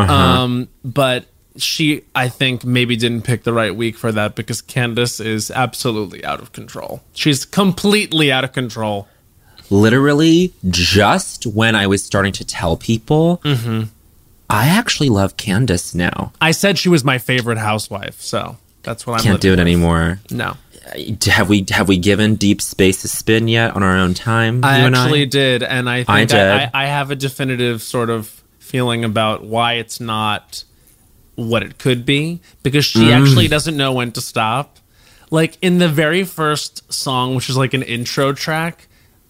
But she, I think, maybe didn't pick the right week for that because Candace is absolutely out of control. She's completely out of control. Literally, just when I was starting to tell people, I actually love Candace now. I said she was my favorite housewife, so that's what I'm Can't do it anymore. No. Have we given Deep Space a spin yet on our own time? I actually did, and I think I have a definitive sort of feeling about why it's not what it could be, because she actually doesn't know when to stop. Like in the very first song, which is like an intro track,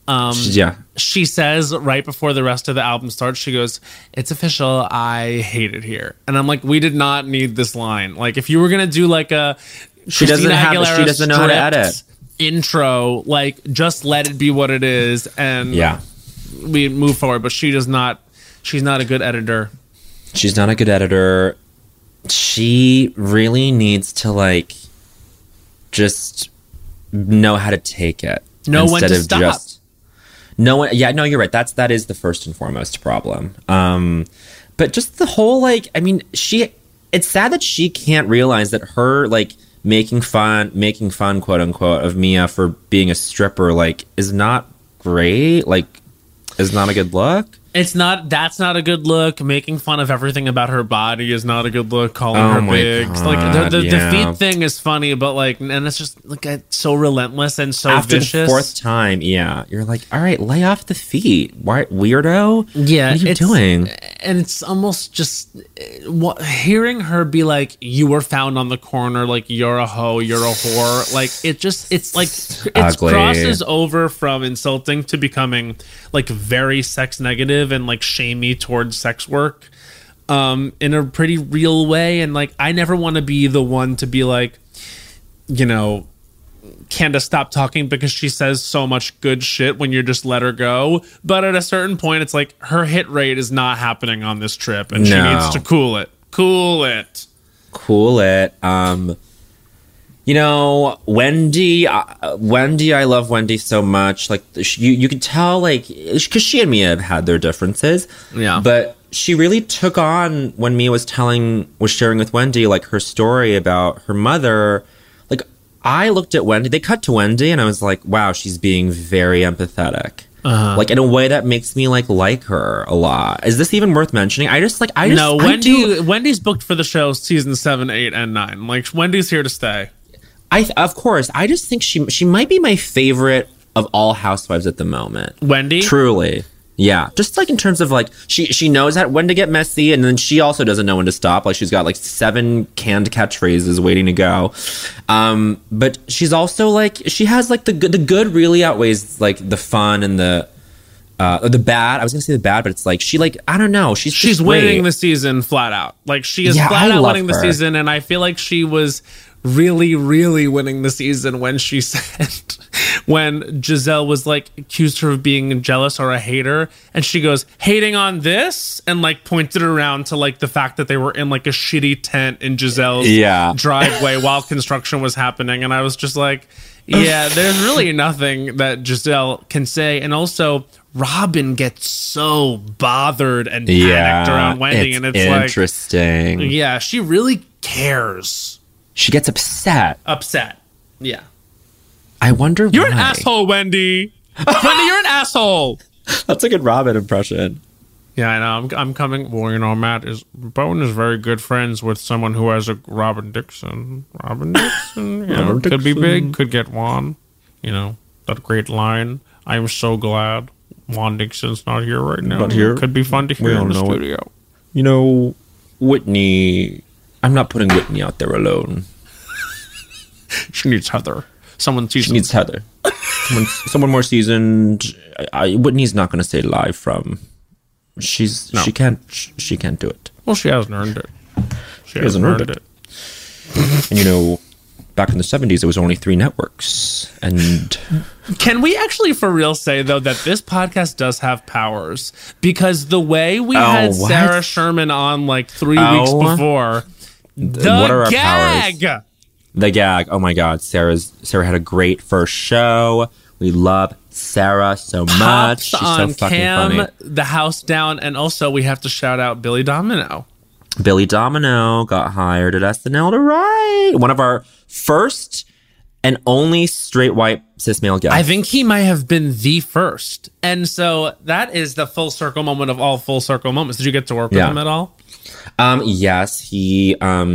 she says right before the rest of the album starts, she goes, "It's official, I hate it here." And I'm like, we did not need this line. Like if you were gonna do like a she doesn't know how to edit intro, like just let it be what it is, and we move forward. But she does not. She's not a good editor. She's not a good editor. She really needs to like just know how to take it. Know when to stop. You're right. That is the first and foremost problem. But just the whole, like, I mean, it's sad that she can't realize that her, like, making fun, quote unquote, of Mia for being a stripper, like, is not great. Like, is not a good look. That's not a good look. Making fun of everything about her body is not a good look. Calling her big. Like the feet thing is funny, but like, and it's just like so relentless and so after vicious. The fourth time, you're like, all right, lay off the feet. Why, weirdo? Yeah, what are you doing? And it's almost just hearing her be like, "You were found on the corner. Like you're a hoe. You're a whore." Like it crosses over from insulting to becoming like very sex negative and like shamey towards sex work in a pretty real way. And like, I never want to be the one to be like, you know, Candace, stop talking because she says so much good shit when you just let her go. But at a certain point, it's like her hit rate is not happening on this trip and she needs to cool it. You know, Wendy, I love Wendy so much. Like, you could tell, like, because she and Mia have had their differences. Yeah. But she really took on, when Mia was sharing with Wendy, like, her story about her mother. Like, I looked at Wendy, they cut to Wendy, and I was like, wow, she's being very empathetic. Like, in a way that makes me, like her a lot. Is this even worth mentioning? No, Wendy's booked for the show season 7, 8, and 9. Like, Wendy's here to stay. Of course. I just think she might be my favorite of all housewives at the moment. Wendy? Truly. Yeah. Just like in terms of like, she knows when to get messy, and then she also doesn't know when to stop. Like she's got like 7 canned catchphrases waiting to go. But she's also like, she has like the good really outweighs like the fun and the bad. I was gonna say the bad, but it's like she like, I don't know. She's winning the season flat out. Like she is flat out winning the season, and I feel like she was really, really winning the season when she said, when Giselle was like accused her of being jealous or a hater, and she goes, hating on this, and like pointed around to like the fact that they were in like a shitty tent in Giselle's driveway while construction was happening. And I was just like, yeah, there's really nothing that Giselle can say. And also Robin gets so bothered and panicked around Wendy, and it's interesting. Like, yeah, she really cares. She gets upset. Yeah. I wonder why. You're an asshole, Wendy. Wendy, you're an asshole. That's a good Robin impression. Yeah, I know. I'm coming. Well, you know, Bowen is very good friends with someone who has a Robin Dixon. Robin Dixon, could be big, could get Juan. You know, that great line. I am so glad Juan Dixon's not here right now. Not here. Could be fun to hear in the studio. You know, Whitney... I'm not putting Whitney out there alone. She needs Heather. Someone seasoned. She needs Heather. Someone more seasoned. Whitney's not going to stay live from. She can't do it. Well, she hasn't earned it. She hasn't earned it. And you know, back in the 70s, there was only 3 networks. And can we actually for real say, though, that this podcast does have powers? Because the way we had Sarah Sherman on like 3 weeks before... what are our gag? Powers? The gag. Oh my God. Sarah had a great first show. We love Sarah so much. She's so fucking funny. The house down. And also we have to shout out Billy Domino. Billy Domino got hired at SNL to write. One of our first and only straight white cis male guests. I think he might have been the first. And so that is the full circle moment of all full circle moments. Did you get to work with him at all? Yes, he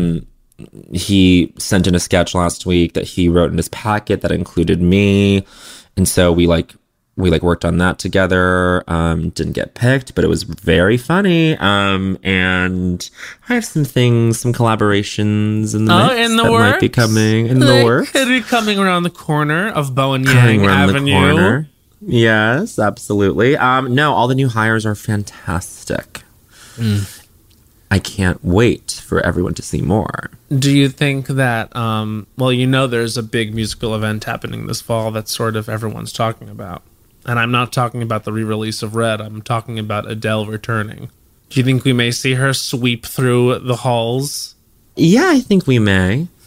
sent in a sketch last week that he wrote in his packet that included me, and so we worked on that together. Didn't get picked, but it was very funny. And I have some collaborations in the mix that might be coming in the works. Could be coming around the corner of Bowen Yang Avenue. Yes, absolutely. No, all the new hires are fantastic. I can't wait for everyone to see more. Do you think that, there's a big musical event happening this fall that sort of everyone's talking about. And I'm not talking about the re-release of Red. I'm talking about Adele returning. Do you think we may see her sweep through the halls? Yeah, I think we may.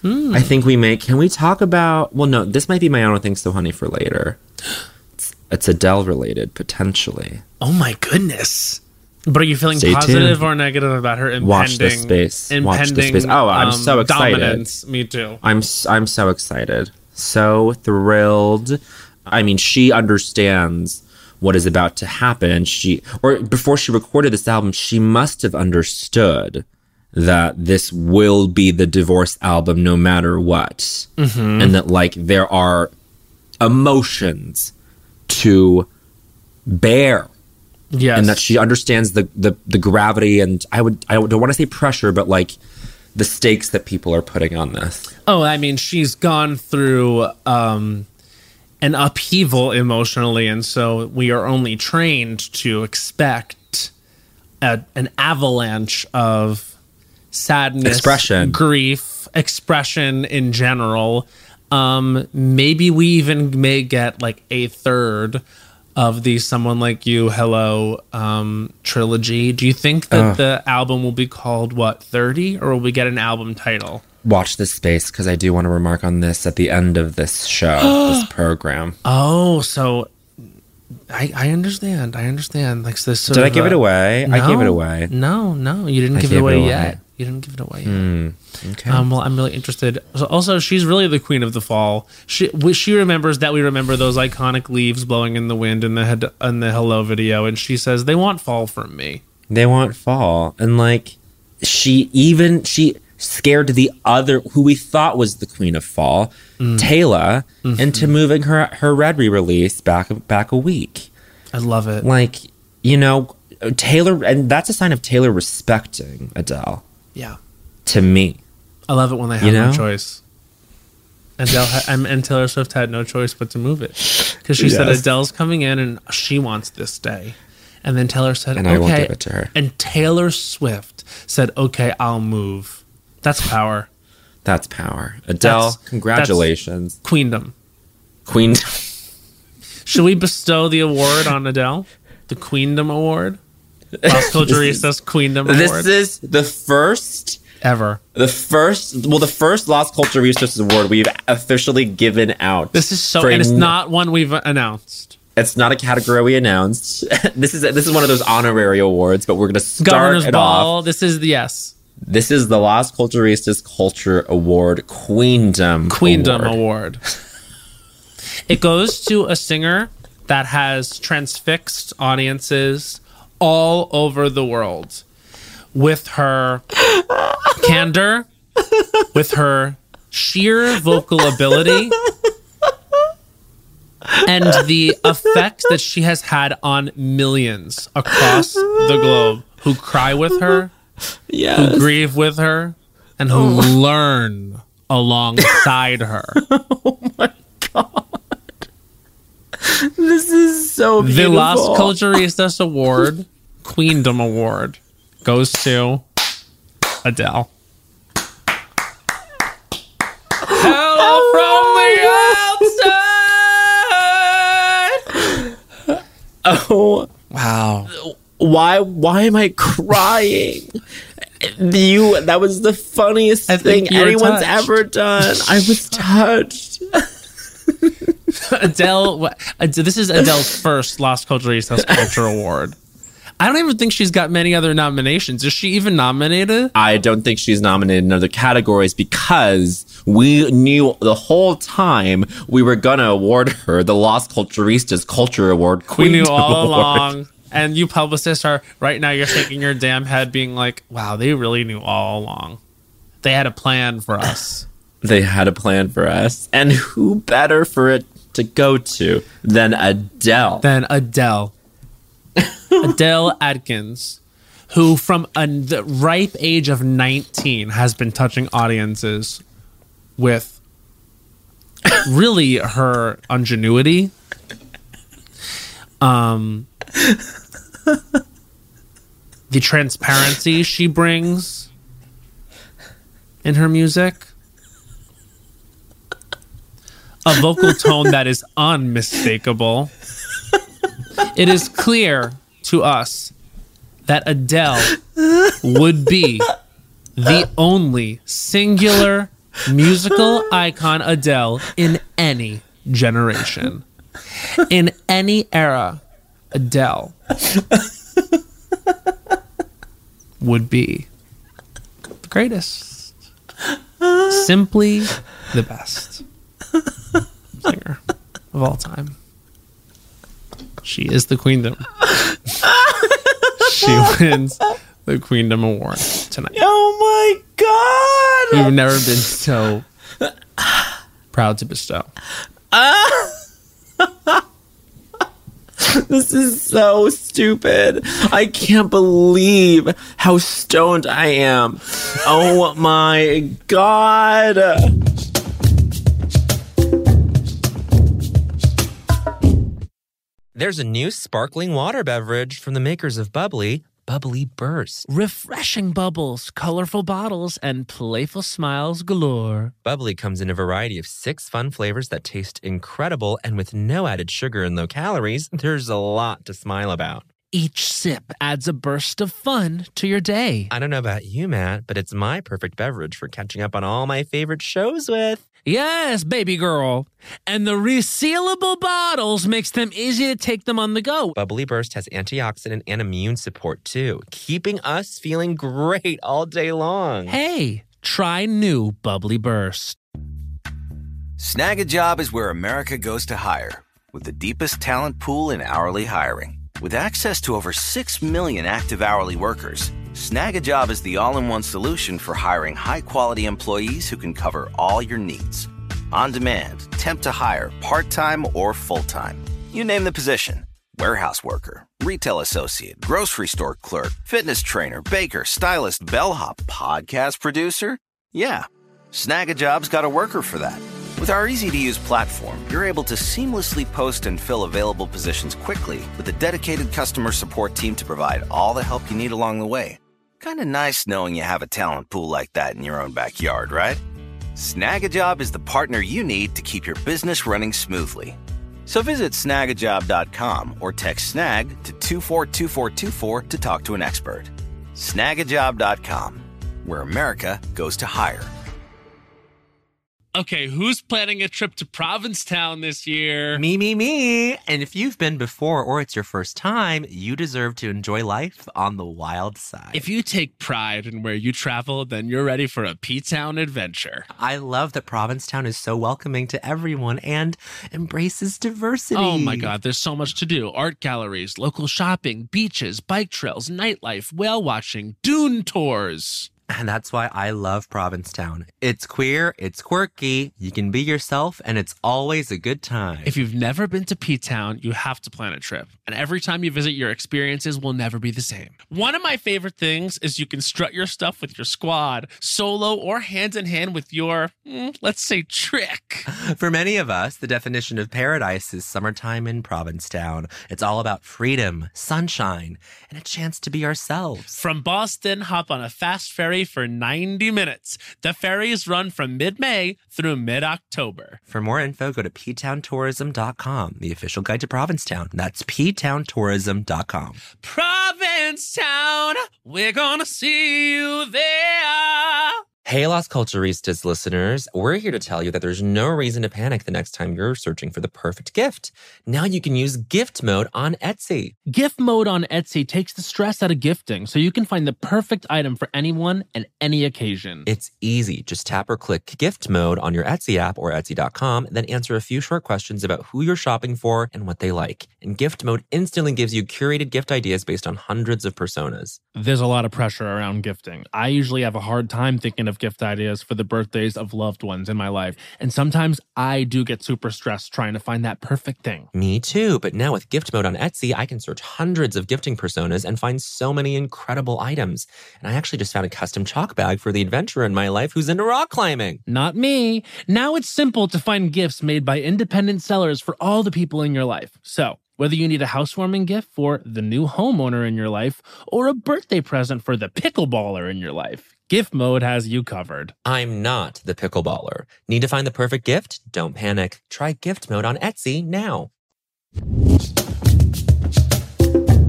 I think can we talk about, well, no, this might be my I Don't Think So, Honey for later. It's Adele related, potentially. Oh my goodness. But are you feeling positive or negative about her impending? Watch this space. Watch this space. Oh, I'm so excited. Dominance. Me too. I'm so excited. So thrilled. I mean, she understands what is about to happen. Before she recorded this album, she must have understood that this will be the divorce album no matter what. Mm-hmm. And that, like, there are emotions to bear. Yes. And that she understands the gravity and I don't want to say pressure, but like the stakes that people are putting on this. Oh, I mean, she's gone through an upheaval emotionally, and so we are only trained to expect an avalanche of sadness, grief, expression in general. Maybe we even may get like a third of the Someone Like You, Hello trilogy. Do you think that the album will be called, 30? Or will we get an album title? Watch this space, because I do want to remark on this at the end of this show, this program. Oh, so I understand. Like this. Did I give it away? No, I gave it away. No, you didn't give it away yet. You didn't give it away yet. Okay. Well, I'm really interested. Also, she's really the queen of the fall. She remembers that we remember those iconic leaves blowing in the wind in the Hello video, and she says they want fall from me. They want fall, and like she scared the other who we thought was the queen of fall, Taylor, into moving her Red re-release back a week. I love it. Like, you know, Taylor, and that's a sign of Taylor respecting Adele. Yeah. To me. I love it when they have no choice. Adele and Taylor Swift had no choice but to move it. Because she said Adele's coming in and she wants this day. And then Taylor said, and I won't give it to her. And Taylor Swift said, okay, I'll move. That's power. That's power. Adele, congratulations. That's queendom. Queendom. Should we bestow the award on Adele? The Queendom Award? Las Culturistas Queendom Award? This is the first... ever. The first Las Culturistas Award we've officially given out. This is and it's not one we've announced. It's not a category we announced. This is one of those honorary awards, but we're going to start Governor's it Ball. off. This is This is the Las Culturistas Culture Award Queendom Award. It goes to a singer that has transfixed audiences all over the world with her candor, with her sheer vocal ability, and the effect that she has had on millions across the globe who cry with her, who grieve with her, and who learn alongside her. Oh my God. This is so beautiful. The Las Culturistas Award, Queendom Award, goes to Adele. Hello from the outside. Oh wow! Why am I crying? That was the funniest thing anyone's ever done. I was touched. Adele, this is Adele's first Las Culturistas Culture Award. I don't even think she's got many other nominations. Is she even nominated? I don't think she's nominated in other categories because we knew the whole time we were going to award her the Las Culturistas Culture Award. We knew all along. And you publicists are, right now, you're shaking your damn head being like, wow, they really knew all along. They had a plan for us. They had a plan for us. And who better for it to go to than Adele? Adele Adkins, who from the ripe age of 19 has been touching audiences with really her ingenuity. The transparency she brings in her music. A vocal tone that is unmistakable. It is clear to us that Adele would be the only singular musical icon Adele in any generation. In any era, Adele would be the greatest. Simply the best singer of all time. She is the queendom. She wins the Queendom Award tonight. Oh my God! We've never been so proud to bestow. This is so stupid. I can't believe how stoned I am. Oh my God. There's a new sparkling water beverage from the makers of Bubbly, Bubbly Burst. Refreshing bubbles, colorful bottles, and playful smiles galore. Bubbly comes in a variety of 6 fun flavors that taste incredible, and with no added sugar and low calories, there's a lot to smile about. Each sip adds a burst of fun to your day. I don't know about you, Matt, but it's my perfect beverage for catching up on all my favorite shows with. Yes, baby girl. And the resealable bottles makes them easy to take them on the go. Bubbly Burst has antioxidant and immune support, too, keeping us feeling great all day long. Hey, try new Bubbly Burst. Snag a Job is where America goes to hire, with the deepest talent pool in hourly hiring. With access to over 6 million active hourly workers, Snag a Job is the all-in-one solution for hiring high-quality employees who can cover all your needs. On demand, temp to hire, part-time or full-time. You name the position. Warehouse worker, retail associate, grocery store clerk, fitness trainer, baker, stylist, bellhop, podcast producer. Yeah, Snag a Job's got a worker for that. With our easy-to-use platform, you're able to seamlessly post and fill available positions quickly with a dedicated customer support team to provide all the help you need along the way. Kind of nice knowing you have a talent pool like that in your own backyard, right? Snag a Job is the partner you need to keep your business running smoothly. So visit snagajob.com or text snag to 242424 to talk to an expert. Snagajob.com, where America goes to hire. Okay, who's planning a trip to Provincetown this year? Me. And if you've been before or it's your first time, you deserve to enjoy life on the wild side. If you take pride in where you travel, then you're ready for a P-Town adventure. I love that Provincetown is so welcoming to everyone and embraces diversity. Oh my God, there's so much to do. Art galleries, local shopping, beaches, bike trails, nightlife, whale watching, dune tours. And that's why I love Provincetown. It's queer, it's quirky, you can be yourself, and it's always a good time. If you've never been to P-Town, you have to plan a trip. And every time you visit, your experiences will never be the same. One of my favorite things is you can strut your stuff with your squad, solo or hand in hand with your, let's say, trick. For many of us, the definition of paradise is summertime in Provincetown. It's all about freedom, sunshine, and a chance to be ourselves. From Boston, hop on a fast ferry for 90 minutes. The ferries run from mid-May through mid-October. For more info, go to ptowntourism.com, the official guide to Provincetown. That's ptowntourism.com. Provincetown, we're gonna see you there. Hey, Las Culturistas listeners, we're here to tell you that there's no reason to panic the next time you're searching for the perfect gift. Now you can use gift mode on Etsy. Gift mode on Etsy takes the stress out of gifting so you can find the perfect item for anyone and any occasion. It's easy. Just tap or click gift mode on your Etsy app or Etsy.com, then answer a few short questions about who you're shopping for and what they like. And gift mode instantly gives you curated gift ideas based on hundreds of personas. There's a lot of pressure around gifting. I usually have a hard time thinking of gift ideas for the birthdays of loved ones in my life. And sometimes I do get super stressed trying to find that perfect thing. Me too, but now with gift mode on Etsy, I can search hundreds of gifting personas and find so many incredible items. And I actually just found a custom chalk bag for the adventurer in my life who's into rock climbing. Not me. Now it's simple to find gifts made by independent sellers for all the people in your life. So, whether you need a housewarming gift for the new homeowner in your life or a birthday present for the pickleballer in your life, Gift Mode has you covered. I'm not the pickleballer. Need to find the perfect gift? Don't panic. Try Gift Mode on Etsy now.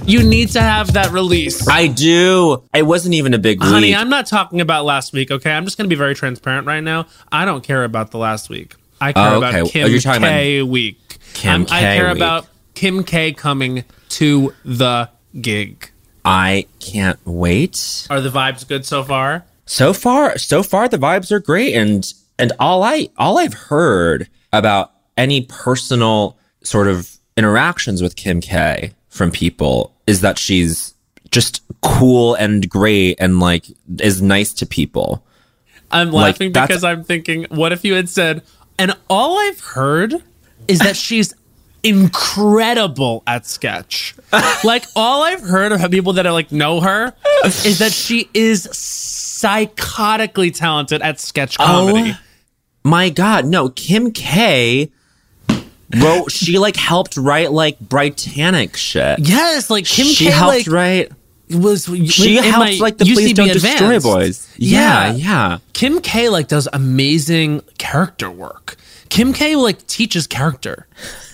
You need to have that release. I do. It wasn't even a big week. Honey, I'm not talking about last week, okay? I'm just going to be very transparent right now. I don't care about the last week. I care about Kim K week. Kim K I care week. about Kim K coming to the gig. I can't wait. Are the vibes good so far? So far, the vibes are great. And all I've heard about any personal sort of interactions with Kim K from people is that she's just cool and great and like is nice to people. I'm laughing because I'm thinking, what if you had said, and all I've heard is that she's incredible at sketch. Like all I've heard of people that are like know her is that she is psychotically talented at sketch comedy. Oh my God, no, Kim K she like helped write like Britannic shit. Yes, like Kim She K helped write. She helped like the Please Don't Destroy Boys. Yeah. Kim K like does amazing character work. Kim K like teaches character.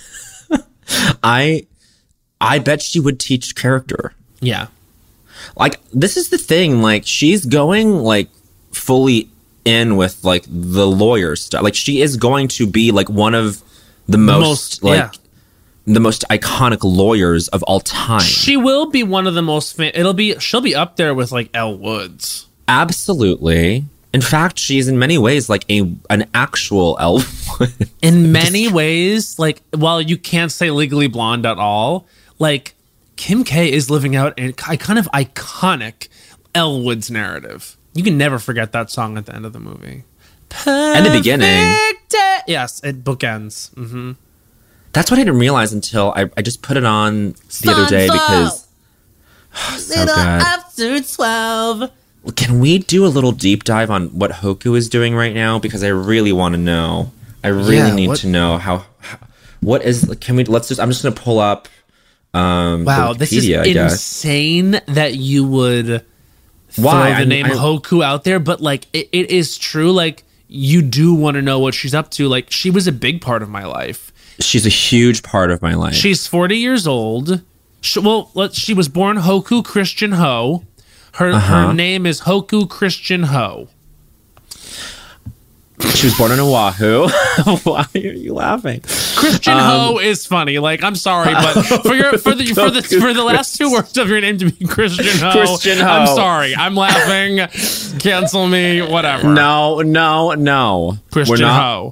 I bet she would teach character. Yeah. Like this is the thing. Like she's going like fully in with like the lawyer stuff. Like she is going to be like one of the most iconic lawyers of all time. She will be one of the most she'll be up there with like Elle Woods. Absolutely. In fact, she's in many ways like an actual Elle Woods. In many ways, like while you can't say Legally Blonde at all, like Kim K is living out a kind of iconic Elle Woods narrative. You can never forget that song at the end of the movie. And the beginning. Yes, it bookends. Mm-hmm. That's what I didn't realize until I just put it on the other day because so good. After 12. Can we do a little deep dive on what Hoku is doing right now? Because I really want to know. I really need to know what is. Can we? Let's just. I'm just going to pull up. Wow, Wikipedia, this is insane that you would throw the name Hoku out there, but like it is true. Like you do want to know what she's up to. Like she was a big part of my life. She's a huge part of my life. She's 40 years old. She was born Hoku Christian Ho. Her name is Hoku Christian Ho. She was born in Oahu. Why are you laughing? Christian Ho is funny. Like I'm sorry, but for the last two words of your name to be Christian Ho, I'm sorry. I'm laughing. Cancel me. Whatever. No. Christian Ho.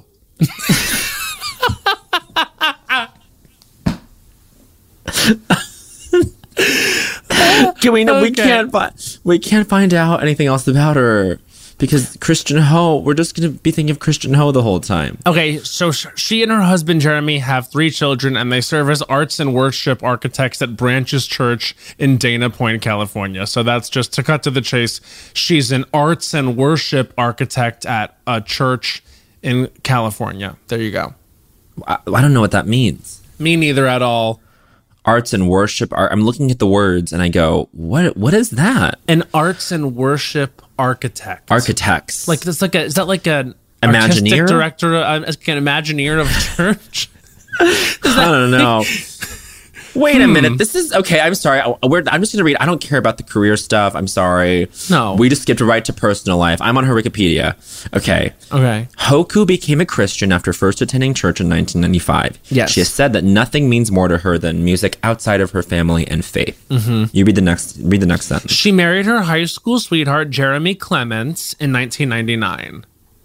We can't find out anything else about her because Christian Ho. We're just gonna be thinking of Christian Ho the whole time. Okay, so she and her husband Jeremy have 3 children, and they serve as arts and worship architects at Branches Church in Dana Point, California. So that's just to cut to the chase. She's an arts and worship architect at a church in California. There you go. I don't know what that means. Me neither at all. Arts and worship. I'm looking at the words and I go, what is that? An arts and worship architect. Architects. Like is that like an Imagineer? Artistic director, an Imagineer of church? I don't know. Wait a minute. This is okay. I'm sorry. I'm just going to read. I don't care about the career stuff. I'm sorry. No. We just skipped right to personal life. I'm on her Wikipedia. Okay. Hoku became a Christian after first attending church in 1995. Yes. She has said that nothing means more to her than music outside of her family and faith. Mm-hmm. You read the next sentence. She married her high school sweetheart, Jeremy Clements, in 1999.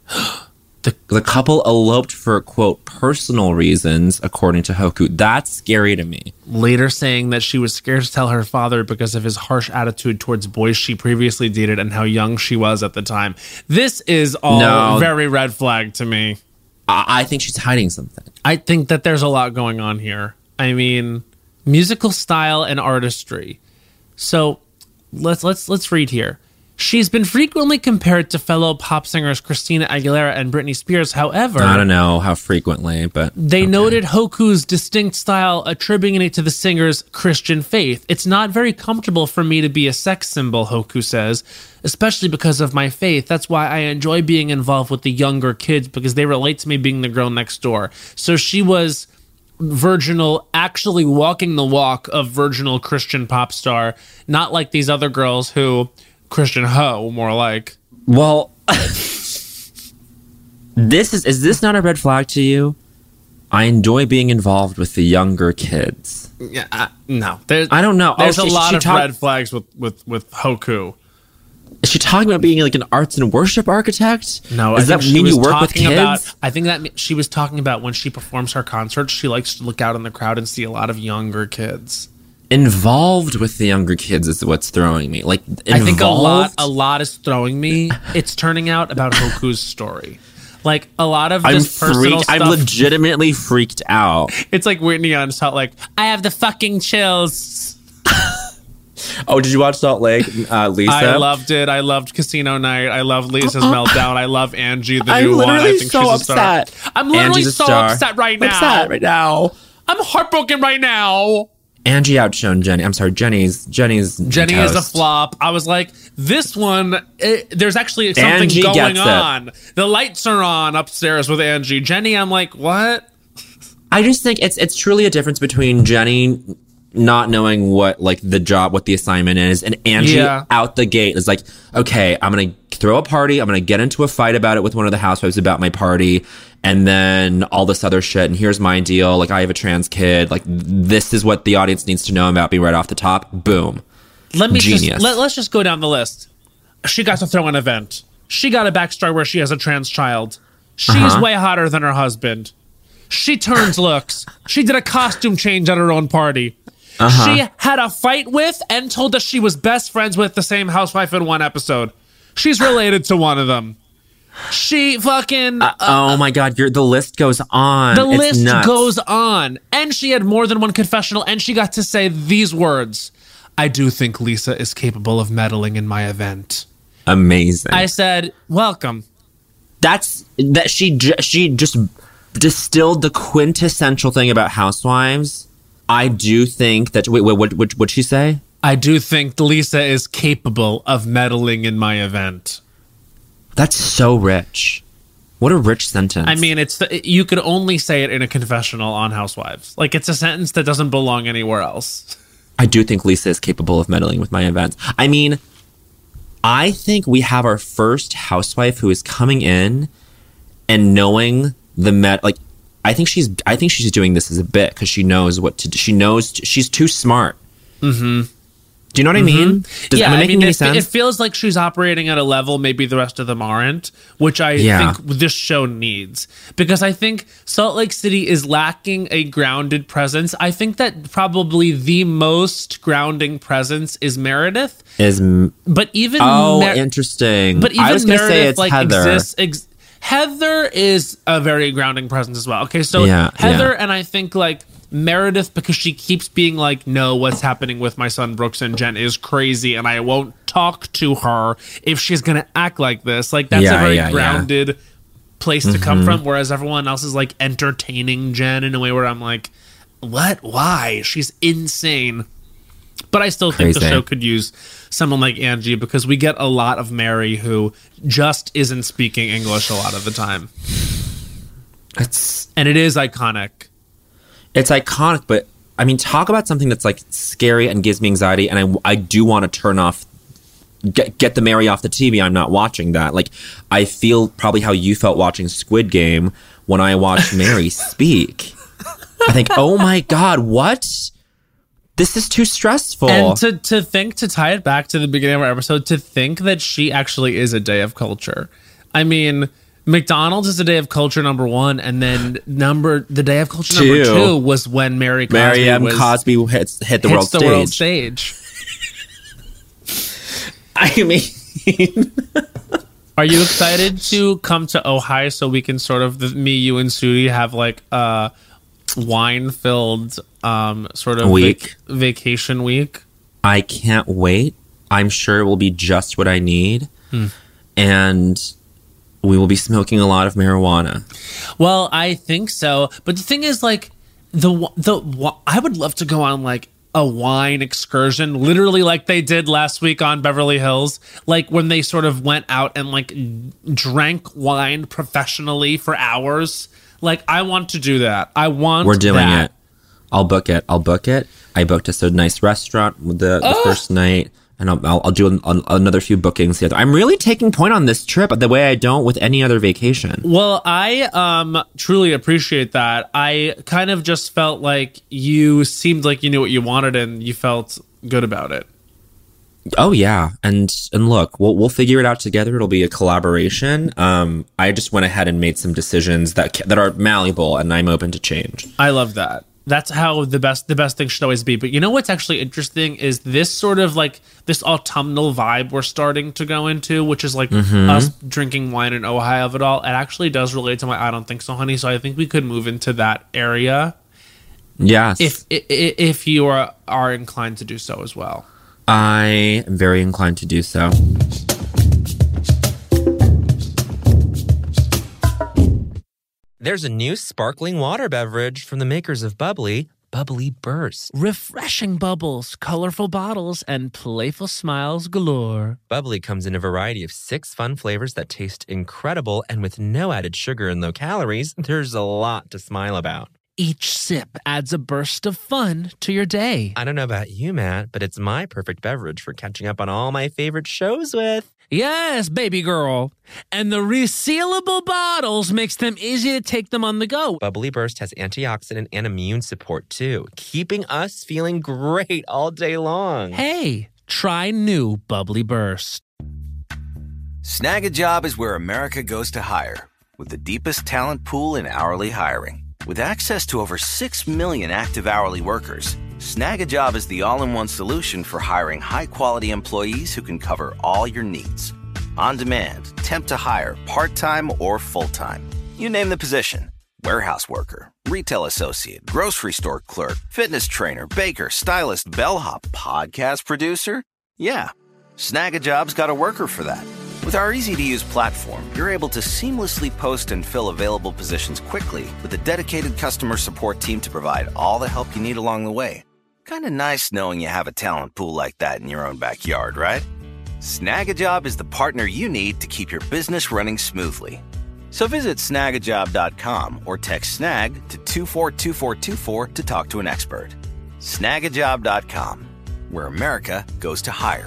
The couple eloped for, quote, personal reasons, according to Hoku. That's scary to me. Later saying that she was scared to tell her father because of his harsh attitude towards boys she previously dated and how young she was at the time. This is all very red flag to me. I think she's hiding something. I think that there's a lot going on here. I mean, musical style and artistry. So let's read here. She's been frequently compared to fellow pop singers Christina Aguilera and Britney Spears. However, I don't know how frequently, but they noted Hoku's distinct style, attributing it to the singer's Christian faith. It's not very comfortable for me to be a sex symbol, Hoku says, especially because of my faith. That's why I enjoy being involved with the younger kids because they relate to me being the girl next door. So she was virginal, actually walking the walk of virginal Christian pop star, not like these other girls who Christian hoe, more like. Well, is this not a red flag to you? I enjoy being involved with the younger kids. Yeah, no. I don't know. There's a lot of red flags with Hoku. Is she talking about being like an arts and worship architect? No, does that mean you work with kids? I think that she was talking about when she performs her concerts, she likes to look out in the crowd and see a lot of younger kids. Involved with the younger kids is what's throwing me. Like, involved? I think a lot is throwing me. It's turning out about Hoku's story. Like, a lot of this personal stuff. I'm legitimately freaked out. It's like Whitney on Salt Lake. I have the fucking chills. Oh, did you watch Salt Lake, Lisa? I loved it. I loved Casino Night. I loved Lisa's meltdown. I love Angie, the new one. I think so she's a upset. star. I'm literally so upset right now. I'm heartbroken right now. Angie outshone Jenny. I'm sorry, Jenny is a flop. I was like, this one, there's actually something Angie going on. The lights are on upstairs with Angie. Jenny, I'm like, what? I just think it's truly a difference between Jenny not knowing what the assignment is, and Angie out the gate is like, okay, I'm gonna throw a party, I'm gonna get into a fight about it with one of the housewives about my party, and then all this other shit, and here's my deal, like, I have a trans kid, like, this is what the audience needs to know about me right off the top. Boom. Genius. Let's just go down the list. She got to throw an event. She got a backstory where she has a trans child. She's way hotter than her husband. She turns looks. She did a costume change at her own party. She had a fight with and told us she was best friends with the same housewife in one episode. She's related to one of them. She fucking... oh my God, the list goes on. The list goes on. And she had more than one confessional, and she got to say these words. I do think Lisa is capable of meddling in my event. Amazing. I said, welcome. She just distilled the quintessential thing about housewives. I do think that... Wait, what'd she say? I do think Lisa is capable of meddling in my event. That's so rich. What a rich sentence. I mean, you could only say it in a confessional on Housewives. Like, it's a sentence that doesn't belong anywhere else. I do think Lisa is capable of meddling with my events. I mean, I think we have our first housewife who is coming in and knowing I think she's doing this as a bit because she knows she's too smart. Mm-hmm. Do you know what I mean? Am I making any sense? It feels like she's operating at a level maybe the rest of them aren't, which I think this show needs. Because I think Salt Lake City is lacking a grounded presence. I think that probably the most grounding presence is Meredith. Interesting. But even I was going to say it's Heather. Heather is a very grounding presence as well. Okay, so Heather and I think like Meredith, because she keeps being like, no, what's happening with my son Brooks and Jen is crazy, and I won't talk to her if she's going to act like this. Like, that's a very grounded place to come from, whereas everyone else is like entertaining Jen in a way where I'm like, what? Why? She's insane. But I still think the show could use someone like Angie because we get a lot of Mary who just isn't speaking English a lot of the time. And it is iconic. It's iconic, but I mean, talk about something that's like scary and gives me anxiety, and I do want to turn off, get the Mary off the TV. I'm not watching that. Like, I feel probably how you felt watching Squid Game when I watched Mary speak. I think, oh my God, what? This is too stressful. And to tie it back to the beginning of our episode, to think that she actually is a day of culture. I mean, McDonald's is a day of culture number one, and then the day of culture number two was when Mary Cosby hit the world stage. I mean, are you excited to come to Ojai so we can sort of me, you, and Sudi have like a wine-filled sort of week, vacation week? I can't wait. I'm sure it will be just what I need, and we will be smoking a lot of marijuana. Well, I think so. But the thing is, like, I would love to go on, like, a wine excursion, literally like they did last week on Beverly Hills. Like, when they sort of went out and, like, drank wine professionally for hours. Like, I want to do that. We're doing it. I'll book it. I booked us a nice restaurant the first night. And I'll do another few bookings the other. I'm really taking point on this trip the way I don't with any other vacation. Well, I truly appreciate that. I kind of just felt like you seemed like you knew what you wanted and you felt good about it. Oh yeah, and look, we'll figure it out together. It'll be a collaboration. I just went ahead and made some decisions that are malleable, and I'm open to change. I love that. That's how the best thing should always be. But you know what's actually interesting is this sort of like this autumnal vibe we're starting to go into, which is like us drinking wine in Ohio of it all. It actually does relate to my I Don't Think So, Honey. So I think we could move into that area. Yes. If you are inclined to do so as well. I am very inclined to do so. There's a new sparkling water beverage from the makers of Bubbly, Bubbly Burst. Refreshing bubbles, colorful bottles, and playful smiles galore. Bubbly comes in a variety of 6 fun flavors that taste incredible, and with no added sugar and low calories, there's a lot to smile about. Each sip adds a burst of fun to your day. I don't know about you, Matt, but it's my perfect beverage for catching up on all my favorite shows with. Yes, baby girl. And the resealable bottles makes them easy to take them on the go. Bubbly Burst has antioxidant and immune support, too, keeping us feeling great all day long. Hey, try new Bubbly Burst. Snag a Job is where America goes to hire, with the deepest talent pool in hourly hiring. With access to over 6 million active hourly workers, Snag a Job is the all-in-one solution for hiring high-quality employees who can cover all your needs. On demand, temp to hire, part-time or full-time. You name the position. Warehouse worker, retail associate, grocery store clerk, fitness trainer, baker, stylist, bellhop, podcast producer. Yeah, Snag a Job's got a worker for that. With our easy-to-use platform, you're able to seamlessly post and fill available positions quickly with a dedicated customer support team to provide all the help you need along the way. Kind of nice knowing you have a talent pool like that in your own backyard, right? Snag a Job is the partner you need to keep your business running smoothly. So visit snagajob.com or text snag to 242424 to talk to an expert. Snagajob.com, where America goes to hire.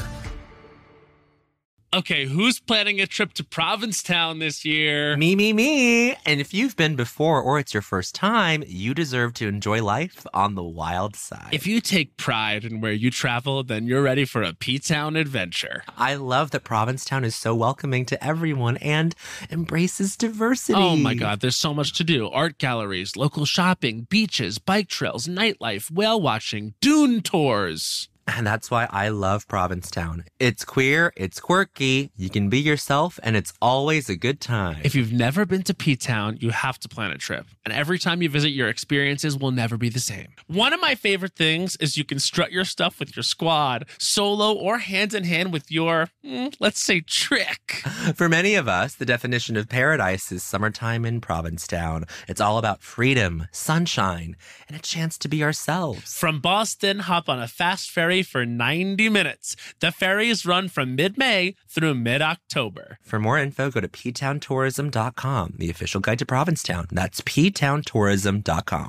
Okay, who's planning a trip to Provincetown this year? Me. And if you've been before or it's your first time, you deserve to enjoy life on the wild side. If you take pride in where you travel, then you're ready for a P-Town adventure. I love that Provincetown is so welcoming to everyone and embraces diversity. Oh my God, there's so much to do. Art galleries, local shopping, beaches, bike trails, nightlife, whale watching, dune tours. And that's why I love Provincetown. It's queer, it's quirky, you can be yourself, and it's always a good time. If you've never been to P-Town, you have to plan a trip. And every time you visit, your experiences will never be the same. One of my favorite things is you can strut your stuff with your squad, solo or hand in hand with your, let's say, trick. For many of us, the definition of paradise is summertime in Provincetown. It's all about freedom, sunshine, and a chance to be ourselves. From Boston, hop on a fast ferry for 90 minutes. The ferries run from mid-May through mid-October. For more info, go to ptowntourism.com, the official guide to Provincetown. That's ptowntourism.com.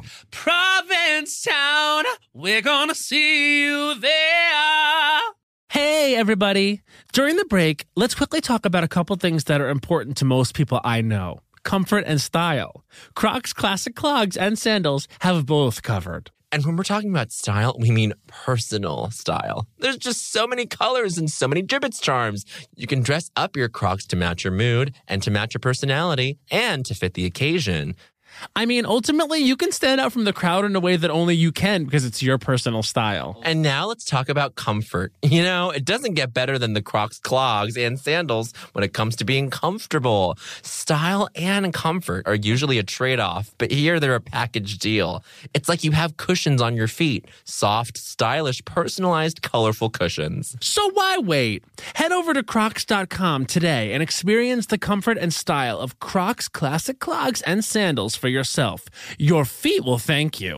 Provincetown, we're gonna see you there. Hey, everybody. During the break, let's quickly talk about a couple things that are important to most people I know. Comfort and style. Crocs classic clogs and sandals have both covered. And when we're talking about style, we mean personal style. There's just so many colors and so many Jibbitz charms. You can dress up your Crocs to match your mood and to match your personality and to fit the occasion. I mean, ultimately, you can stand out from the crowd in a way that only you can because it's your personal style. And now let's talk about comfort. You know, it doesn't get better than the Crocs clogs and sandals when it comes to being comfortable. Style and comfort are usually a trade-off, but here they're a package deal. It's like you have cushions on your feet. Soft, stylish, personalized, colorful cushions. So why wait? Head over to Crocs.com today and experience the comfort and style of Crocs classic clogs and sandals for yourself. Your feet will thank you.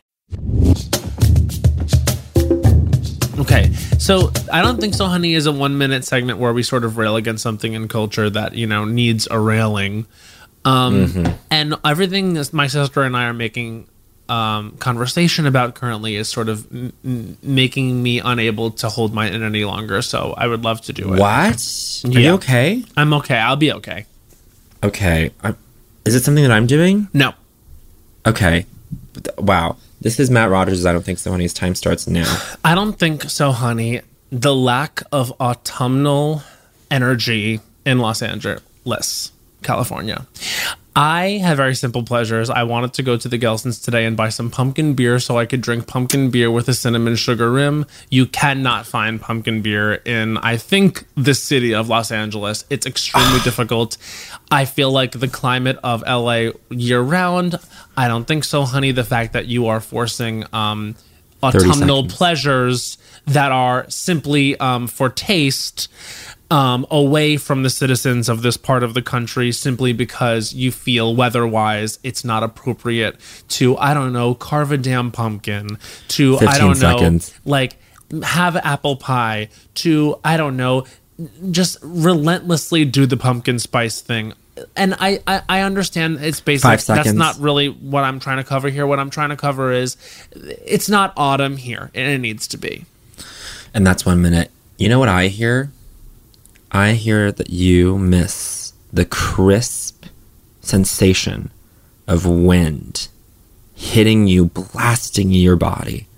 Okay, so I Don't Think So, Honey is a 1-minute segment where we sort of rail against something in culture that, you know, needs a railing. And everything my sister and I are making conversation about currently is sort of making me unable to hold mine in any longer. So I would love to do it. What? Are you okay? I'm okay. I'll be okay. Okay. Is it something that I'm doing? No. Okay. Wow. This is Matt Rogers' I Don't Think So, Honey's Time Starts Now. I don't think so, honey. The lack of autumnal energy in Los Angeles, California. I have very simple pleasures. I wanted to go to the Gelson's today and buy some pumpkin beer so I could drink pumpkin beer with a cinnamon sugar rim. You cannot find pumpkin beer in, I think, the city of Los Angeles. It's extremely difficult. I feel like the climate of LA year round, I don't think so, honey. The fact that you are forcing autumnal pleasures that are simply for taste away from the citizens of this part of the country simply because you feel weather-wise it's not appropriate to, I don't know, carve a damn pumpkin, to, I don't know, seconds. Like have apple pie, to, I don't know, just relentlessly do the pumpkin spice thing. And I understand it's basic. 5 seconds. That's not really what I'm trying to cover here. What I'm trying to cover is it's not autumn here, and it needs to be. And that's 1 minute. You know what I hear? I hear that you miss the crisp sensation of wind hitting you, blasting your body.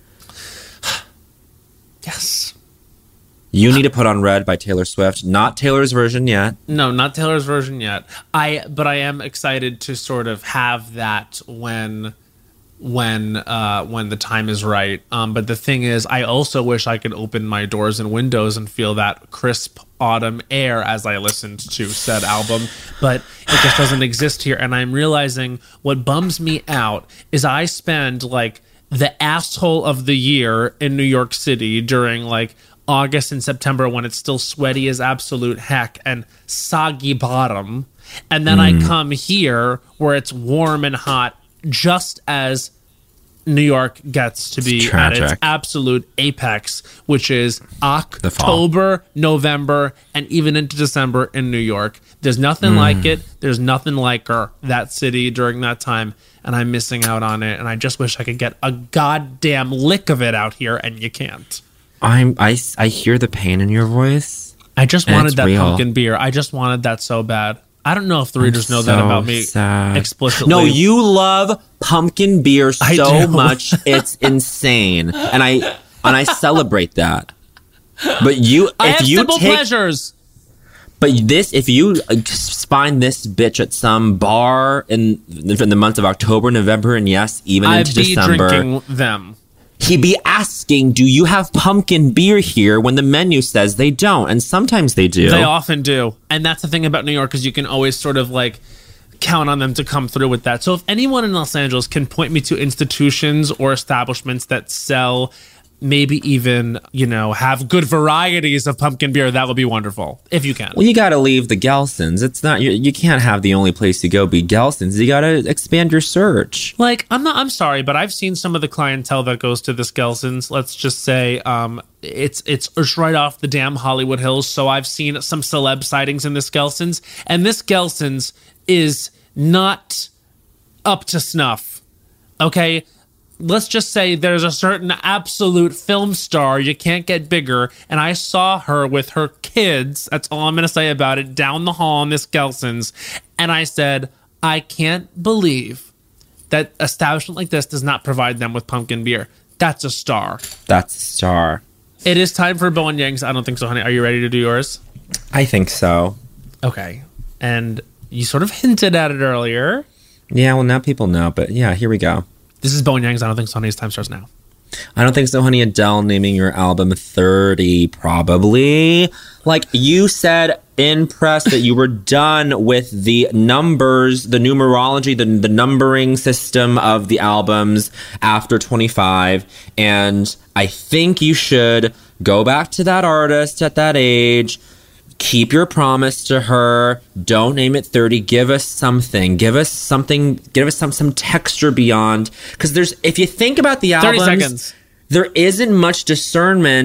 Yes. You need to put on Red by Taylor Swift. Not Taylor's version yet. No, not Taylor's version yet. But I am excited to sort of have that when the time is right. But the thing is, I also wish I could open my doors and windows and feel that crisp autumn air as I listened to said album. But it just doesn't exist here. And I'm realizing what bums me out is I spend like the asshole of the year in New York City during like August and September when it's still sweaty as absolute heck and soggy bottom. And then I come here where it's warm and hot, just as New York gets to be at its absolute apex, which is October, November, and even into December in New York. There's nothing like it. There's nothing like that city during that time, and I'm missing out on it. And I just wish I could get a goddamn lick of it out here, and you can't. I hear the pain in your voice. I just wanted that pumpkin beer. I just wanted that so bad. I don't know if the readers know that about me explicitly. No, you love pumpkin beer so much, it's insane, and I celebrate that. But I have simple pleasures. But if you find this bitch at some bar in the months of October, November, and yes, even into December, I'd be drinking them. He'd be asking, do you have pumpkin beer here, when the menu says they don't? And sometimes they do. They often do. And that's the thing about New York, is you can always sort of like count on them to come through with that. So if anyone in Los Angeles can point me to institutions or establishments that sell, maybe even, have good varieties of pumpkin beer, that would be wonderful, if you can. Well, you got to leave the Gelson's. It's not, you can't have the only place to go be Gelson's. You got to expand your search. Like, I'm sorry, but I've seen some of the clientele that goes to this Gelson's. Let's just say, it's right off the damn Hollywood Hills. So I've seen some celeb sightings in this Gelson's, and this Gelson's is not up to snuff. Okay? Let's just say there's a certain absolute film star, you can't get bigger, and I saw her with her kids, that's all I'm going to say about it, down the hall in this Gelson's, and I said, I can't believe that establishment like this does not provide them with pumpkin beer. That's a star. That's a star. It is time for Bowen Yang's I Don't Think So, Honey. Are you ready to do yours? I think so. Okay. And you sort of hinted at it earlier. Yeah, well, now people know, but yeah, here we go. This is Bowen Yang's I Don't Think So, Honey's Time Starts Now. I Don't Think So, Honey. Adele naming your album 30, probably. Like you said in press that you were done with the numbers, the numerology, the numbering system of the albums after 25. And I think you should go back to that artist at that age. Keep your promise to her. Don't name it 30. Give us something. Give us something. Give us some texture beyond. Because if you think about the albums, 30 seconds. There isn't much discernment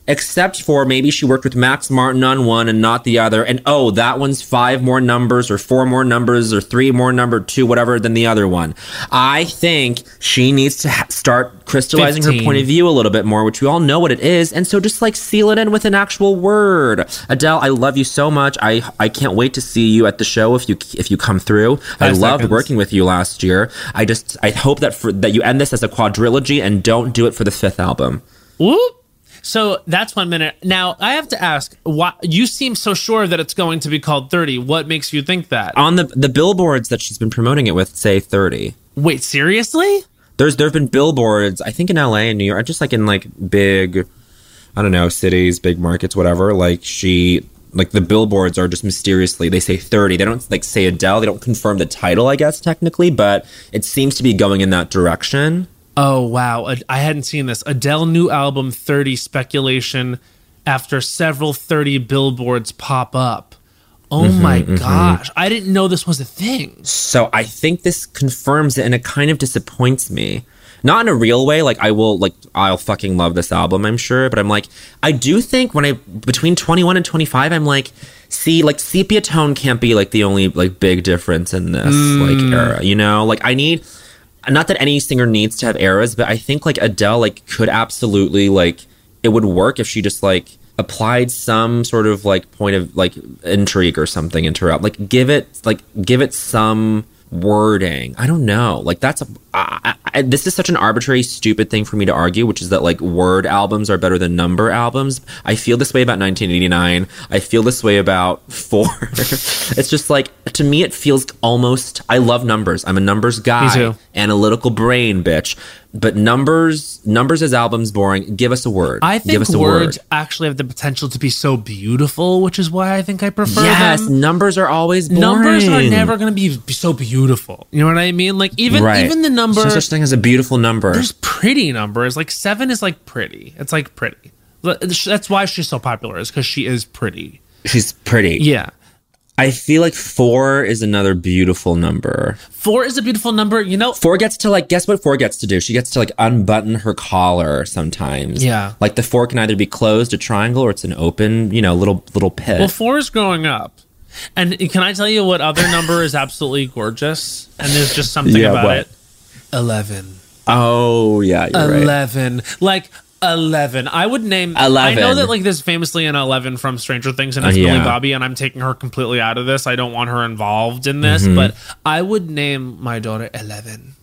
except for maybe she worked with Max Martin on one and not the other. And oh, that one's 5 more numbers or 4 more numbers or 3 more number 2, whatever, than the other one. I think she needs to start crystallizing 15. her point of view a little bit more, which we all know what it is. And so just like seal it in with an actual word. Adele, I love you so much. I can't wait to see you at the show if you come through. I loved working with you last year. I hope that you end this as a quadrilogy and don't do it for the 5th album. Whoop. So that's 1 minute. Now, I have to ask, why you seem so sure that it's going to be called 30. What makes you think that? On the billboards that she's been promoting it with say 30. Wait, seriously? There have been billboards, I think in LA and New York, just like in like big, I don't know, cities, big markets, whatever. Like the billboards are just mysteriously, they say 30. They don't like say Adele. They don't confirm the title, I guess, technically, but it seems to be going in that direction. Oh, wow. I hadn't seen this. Adele new album 30 speculation after several 30 billboards pop up. Oh my gosh. I didn't know this was a thing. So I think this confirms it and it kind of disappoints me. Not in a real way. Like I'll fucking love this album, I'm sure. But I'm like, I do think between 21 and 25, I'm like, see, like sepia tone can't be like the only like big difference in this like era, you know? Like I need... Not that any singer needs to have eras, but I think like Adele like could absolutely like it would work if she just like applied some sort of like point of like intrigue or something into her. Like give it some wording. I don't know. Like that's this is such an arbitrary, stupid thing for me to argue, which is that like word albums are better than number albums. I feel this way about 1989. I feel this way about 4. It's just like, to me, it feels almost, I love numbers. I'm a numbers guy. Me too. Analytical brain, bitch. But numbers as albums boring. Give us a word. I think Give us a words word. actually have the potential to be so beautiful, which is why I think I prefer Yes, them. numbers are always boring. Numbers are never going to be so beautiful. You know what I mean? Like even the number... There's no such thing as a beautiful number. There's pretty numbers. Like 7 is like pretty. It's like pretty. That's why she's so popular, is because she is pretty. She's pretty. Yeah. I feel like 4 is another beautiful number. 4 is a beautiful number. You know, 4 gets to like, guess what 4 gets to do? She gets to like unbutton her collar sometimes. Yeah. Like the 4 can either be closed, a triangle, or it's an open, little pit. well, 4 is growing up. And can I tell you what other number is absolutely gorgeous? And there's just something about it. 11. Oh, yeah, you're 11. right. Like 11. I would name 11. I know that like there's famously an 11 from Stranger Things, and it's Millie Bobby, and I'm taking her completely out of this. I don't want her involved in this, but I would name my daughter 11.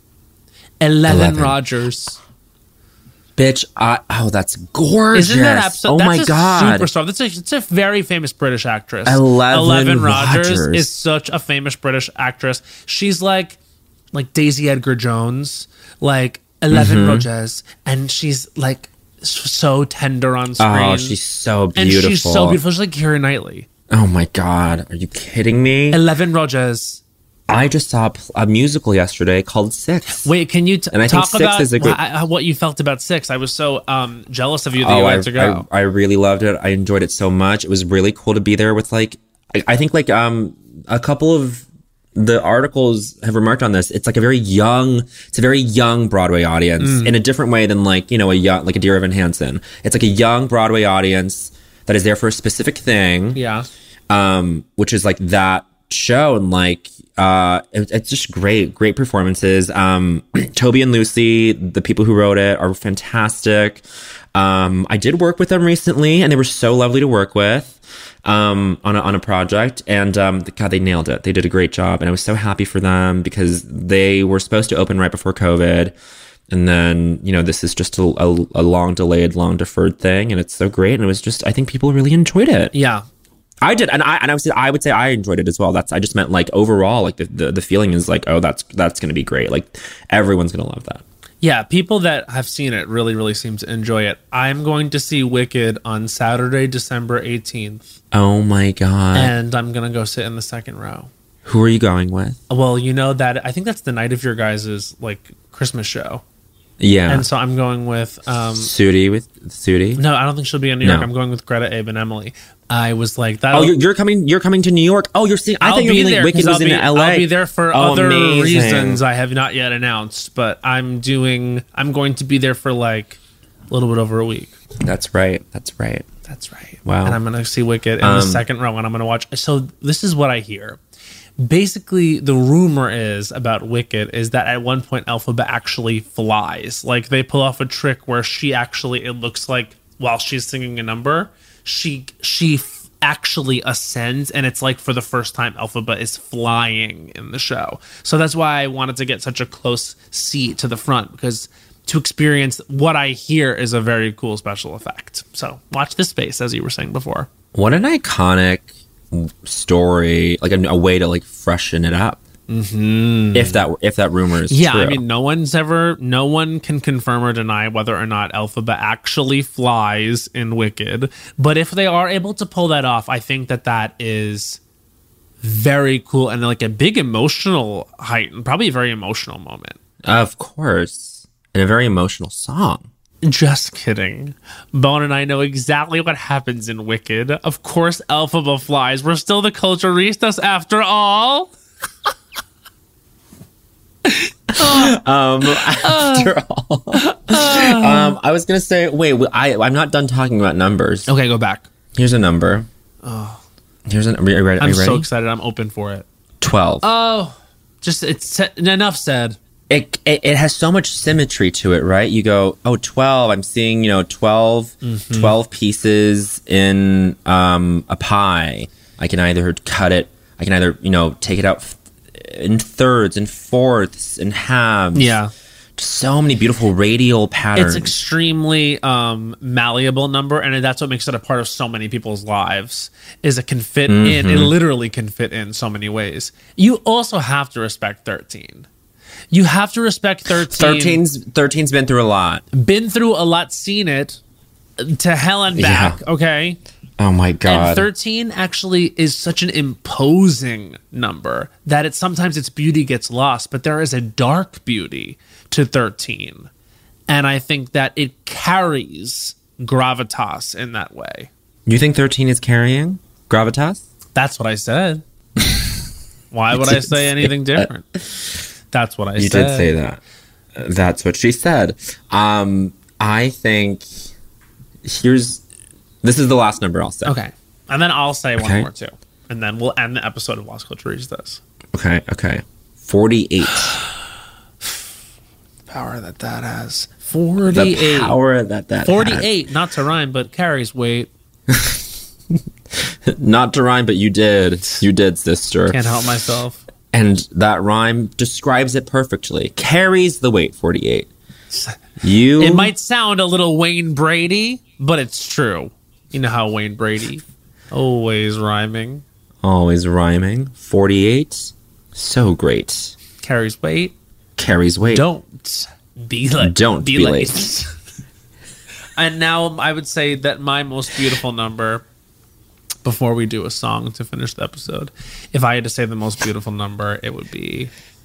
11 Rogers. Bitch, that's gorgeous. Isn't that absolutely? Oh my God. Superstar. It's a very famous British actress. 11 Rogers Rogers is such a famous British actress. She's like Daisy Edgar Jones, like 11 Rogers, and she's like so tender on screen. Oh, she's so beautiful. And she's so beautiful. She's like Keira Knightley. Oh my God. Are you kidding me? 11 Rogers. I just saw a musical yesterday called 6. Wait, can you and I think talk 6 about is a good... what you felt about 6? I was so jealous of you that you had to go. I really loved it. I enjoyed it so much. It was really cool to be there with like, I think like a couple of the articles have remarked on this. It's like a very young Broadway audience in a different way than like, like a Dear Evan Hansen. It's like a young Broadway audience that is there for a specific thing. Yeah. Which is like that show, and like it's just great performances. Toby and Lucy, the people who wrote it, are fantastic. I did work with them recently, and they were so lovely to work with on a project, and God, they nailed it. They did a great job, and I was so happy for them because they were supposed to open right before COVID. And then, this is just a long delayed, long deferred thing, and it's so great. And it was just, I think people really enjoyed it. Yeah. I did, and I would say I enjoyed it as well. I just meant like overall, like the feeling is like, oh, that's going to be great. Like everyone's going to love that. Yeah, people that have seen it really, really seem to enjoy it. I'm going to see Wicked on Saturday, December 18th. Oh my God! And I'm gonna go sit in the second row. Who are you going with? Well, that I think that's the night of your guys' like Christmas show. Yeah. And so I'm going with Sudi. No, I don't think she'll be in New York. I'm going with Greta, Abe, and Emily. I was like that. Oh, you're coming to New York. Oh, you're seeing. I thought you were like Wicked was in LA. I'll be there for other amazing reasons I have not yet announced, but I'm going to be there for like a little bit over a week. That's right. Wow. And I'm going to see Wicked in the second row, and I'm going to watch. So this is what I hear. Basically, the rumor is about Wicked is that at one point Elphaba actually flies. Like, they pull off a trick where she actually, it looks like while she's singing a number, she actually ascends, and it's like for the first time Elphaba is flying in the show. So that's why I wanted to get such a close seat to the front, because to experience what I hear is a very cool special effect. So watch this space, as you were saying before. What an iconic story, like a way to like freshen it up. Mm-hmm. If that rumor is true. I mean, no one can confirm or deny whether or not Elphaba actually flies in Wicked, but if they are able to pull that off, I think that is very cool and like a big emotional height, and probably a very emotional moment. Of course, and a very emotional song. Just kidding. Bone and I know exactly what happens in Wicked. Of course, Elphaba flies. We're still the Culturistas after all. After all. I was gonna say, wait, I'm not done talking about numbers. Okay, go back. Here's a number. Here's a number. Are you ready? I'm so excited. I'm open for it. 12. Oh, just it's enough said. It has so much symmetry to it, right? You go, 12. I'm seeing, 12, 12 pieces in a pie. I can either cut it. I can either, take it out in thirds and fourths and halves. Yeah. So many beautiful radial patterns. It's extremely malleable number, and that's what makes it a part of so many people's lives, is it can fit in. It literally can fit in so many ways. You also have to respect 13. You have to respect 13. 13's been through a lot. Seen it to hell and back, okay? Oh my God. And 13 actually is such an imposing number that sometimes its beauty gets lost, but there is a dark beauty to 13. And I think that it carries gravitas in that way. You think 13 is carrying gravitas? That's what I said. Why would I say anything different? That's what I said. You did say that. That's what she said. I think this is the last number I'll say. Okay. And then I'll say one more too. And then we'll end the episode of Las Culturistas. Okay. 48. Power that has. 48. The power that 48, has. Not to rhyme, but carries weight. Not to rhyme, but you did. You did, sister. Can't help myself. And that rhyme describes it perfectly. Carries the weight, 48. It might sound a little Wayne Brady, but it's true. You know how Wayne Brady, always rhyming. 48. So great. Carries weight. Don't be late. Don't be late. And now I would say that my most beautiful number, before we do a song to finish the episode, if I had to say the most beautiful number, it would be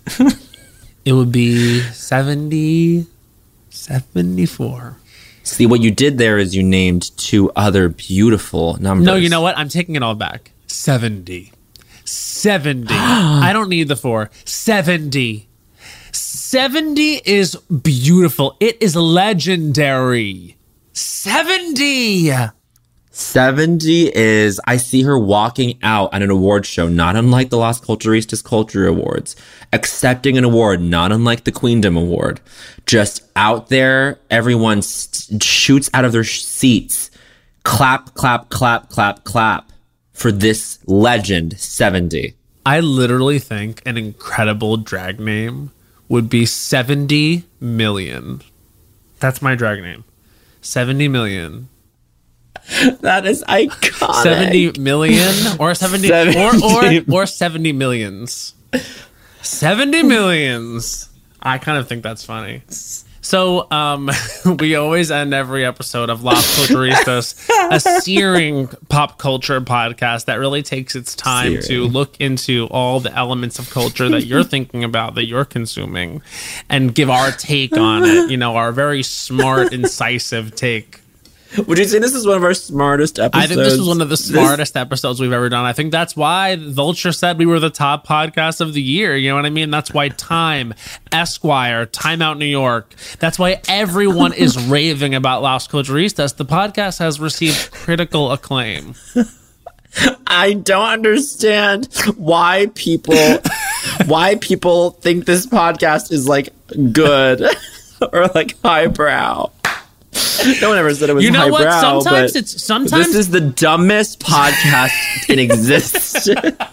74. See, what you did there is you named two other beautiful numbers. No, you know what? I'm taking it all back. 70. I don't need the 4. 70. 70 is beautiful. It is legendary. 70 is, I see her walking out at an award show, not unlike the Las Culturistas Culture Awards, accepting an award, not unlike the Queendom Award. Just out there, everyone shoots out of their seats. Clap, clap, clap, clap, clap for this legend, 70. I literally think an incredible drag name would be 70 million. That's my drag name. 70 million. That is iconic. 70 million or 70 or 70 millions. 70 millions. I kind of think that's funny. So we always end every episode of Las Culturistas, a searing pop culture podcast that really takes its time to look into all the elements of culture that you're thinking about, that you're consuming, and give our take on it. Our very smart, incisive take. Would you say this is one of our smartest episodes? I think this was one of the smartest episodes we've ever done. I think that's why Vulture said we were the top podcast of the year. You know what I mean? That's why Time, Esquire, Time Out New York. That's why everyone is raving about Las Culturistas. The podcast has received critical acclaim. I don't understand why people think this podcast is like good or like highbrow. No one ever said it was highbrow. You know what? Sometimes this is the dumbest podcast in existence.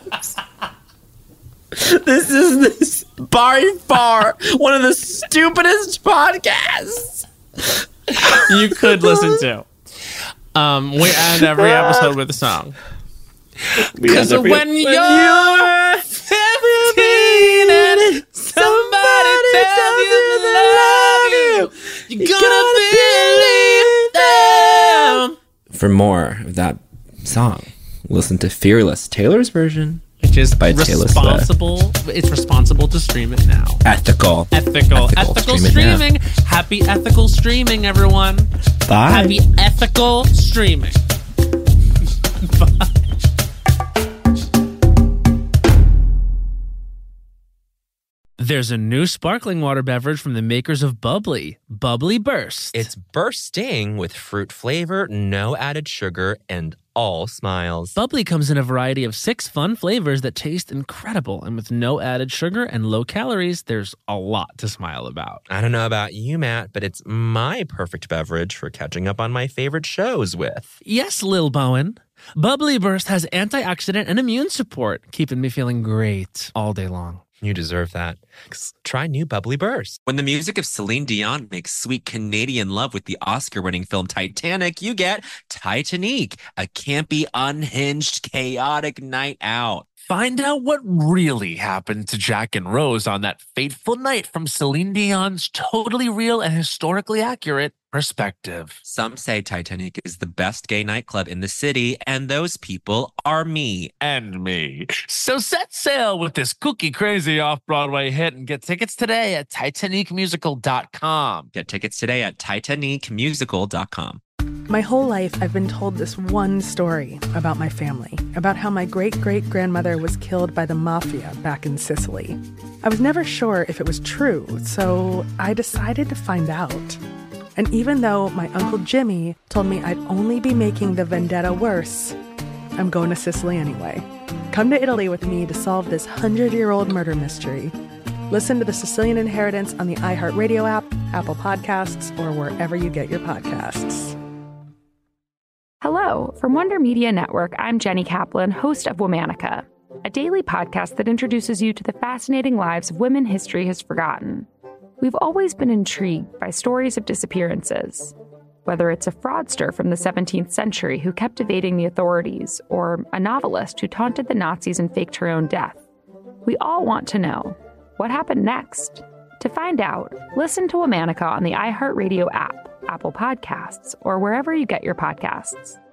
This is by far one of the stupidest podcasts you could listen to. We end every episode with a song. Because when you're 15 and somebody tells you they love you, you're gonna believe them. For more of that song, listen to Fearless, Taylor's version, which is by responsible. It's responsible to stream it now. Ethical streaming. Happy ethical streaming, everyone. Bye. Happy ethical streaming. Bye. There's a new sparkling water beverage from the makers of Bubbly, Bubbly Burst. It's bursting with fruit flavor, no added sugar, and all smiles. Bubbly comes in a variety of 6 fun flavors that taste incredible. And with no added sugar and low calories, there's a lot to smile about. I don't know about you, Matt, but it's my perfect beverage for catching up on my favorite shows with. Yes, Lil Bowen. Bubbly Burst has antioxidant and immune support, keeping me feeling great all day long. You deserve that. Try new Bubbly Burst. When the music of Celine Dion makes sweet Canadian love with the Oscar-winning film Titanic, you get Titanic, a campy, unhinged, chaotic night out. Find out what really happened to Jack and Rose on that fateful night from Celine Dion's totally real and historically accurate perspective. Some say Titanic is the best gay nightclub in the city, and those people are me. And me. So set sail with this kooky crazy off-Broadway hit and get tickets today at TitanicMusical.com. Get tickets today at TitanicMusical.com. My whole life, I've been told this one story about my family, about how my great-great-grandmother was killed by the mafia back in Sicily. I was never sure if it was true, so I decided to find out. And even though my Uncle Jimmy told me I'd only be making the vendetta worse, I'm going to Sicily anyway. Come to Italy with me to solve this 100-year-old murder mystery. Listen to The Sicilian Inheritance on the iHeartRadio app, Apple Podcasts, or wherever you get your podcasts. Hello. From Wonder Media Network, I'm Jenny Kaplan, host of Womanica, a daily podcast that introduces you to the fascinating lives of women history has forgotten. We've always been intrigued by stories of disappearances, whether it's a fraudster from the 17th century who kept evading the authorities, or a novelist who taunted the Nazis and faked her own death. We all want to know, what happened next? To find out, listen to Womanica on the iHeartRadio app, Apple Podcasts, or wherever you get your podcasts.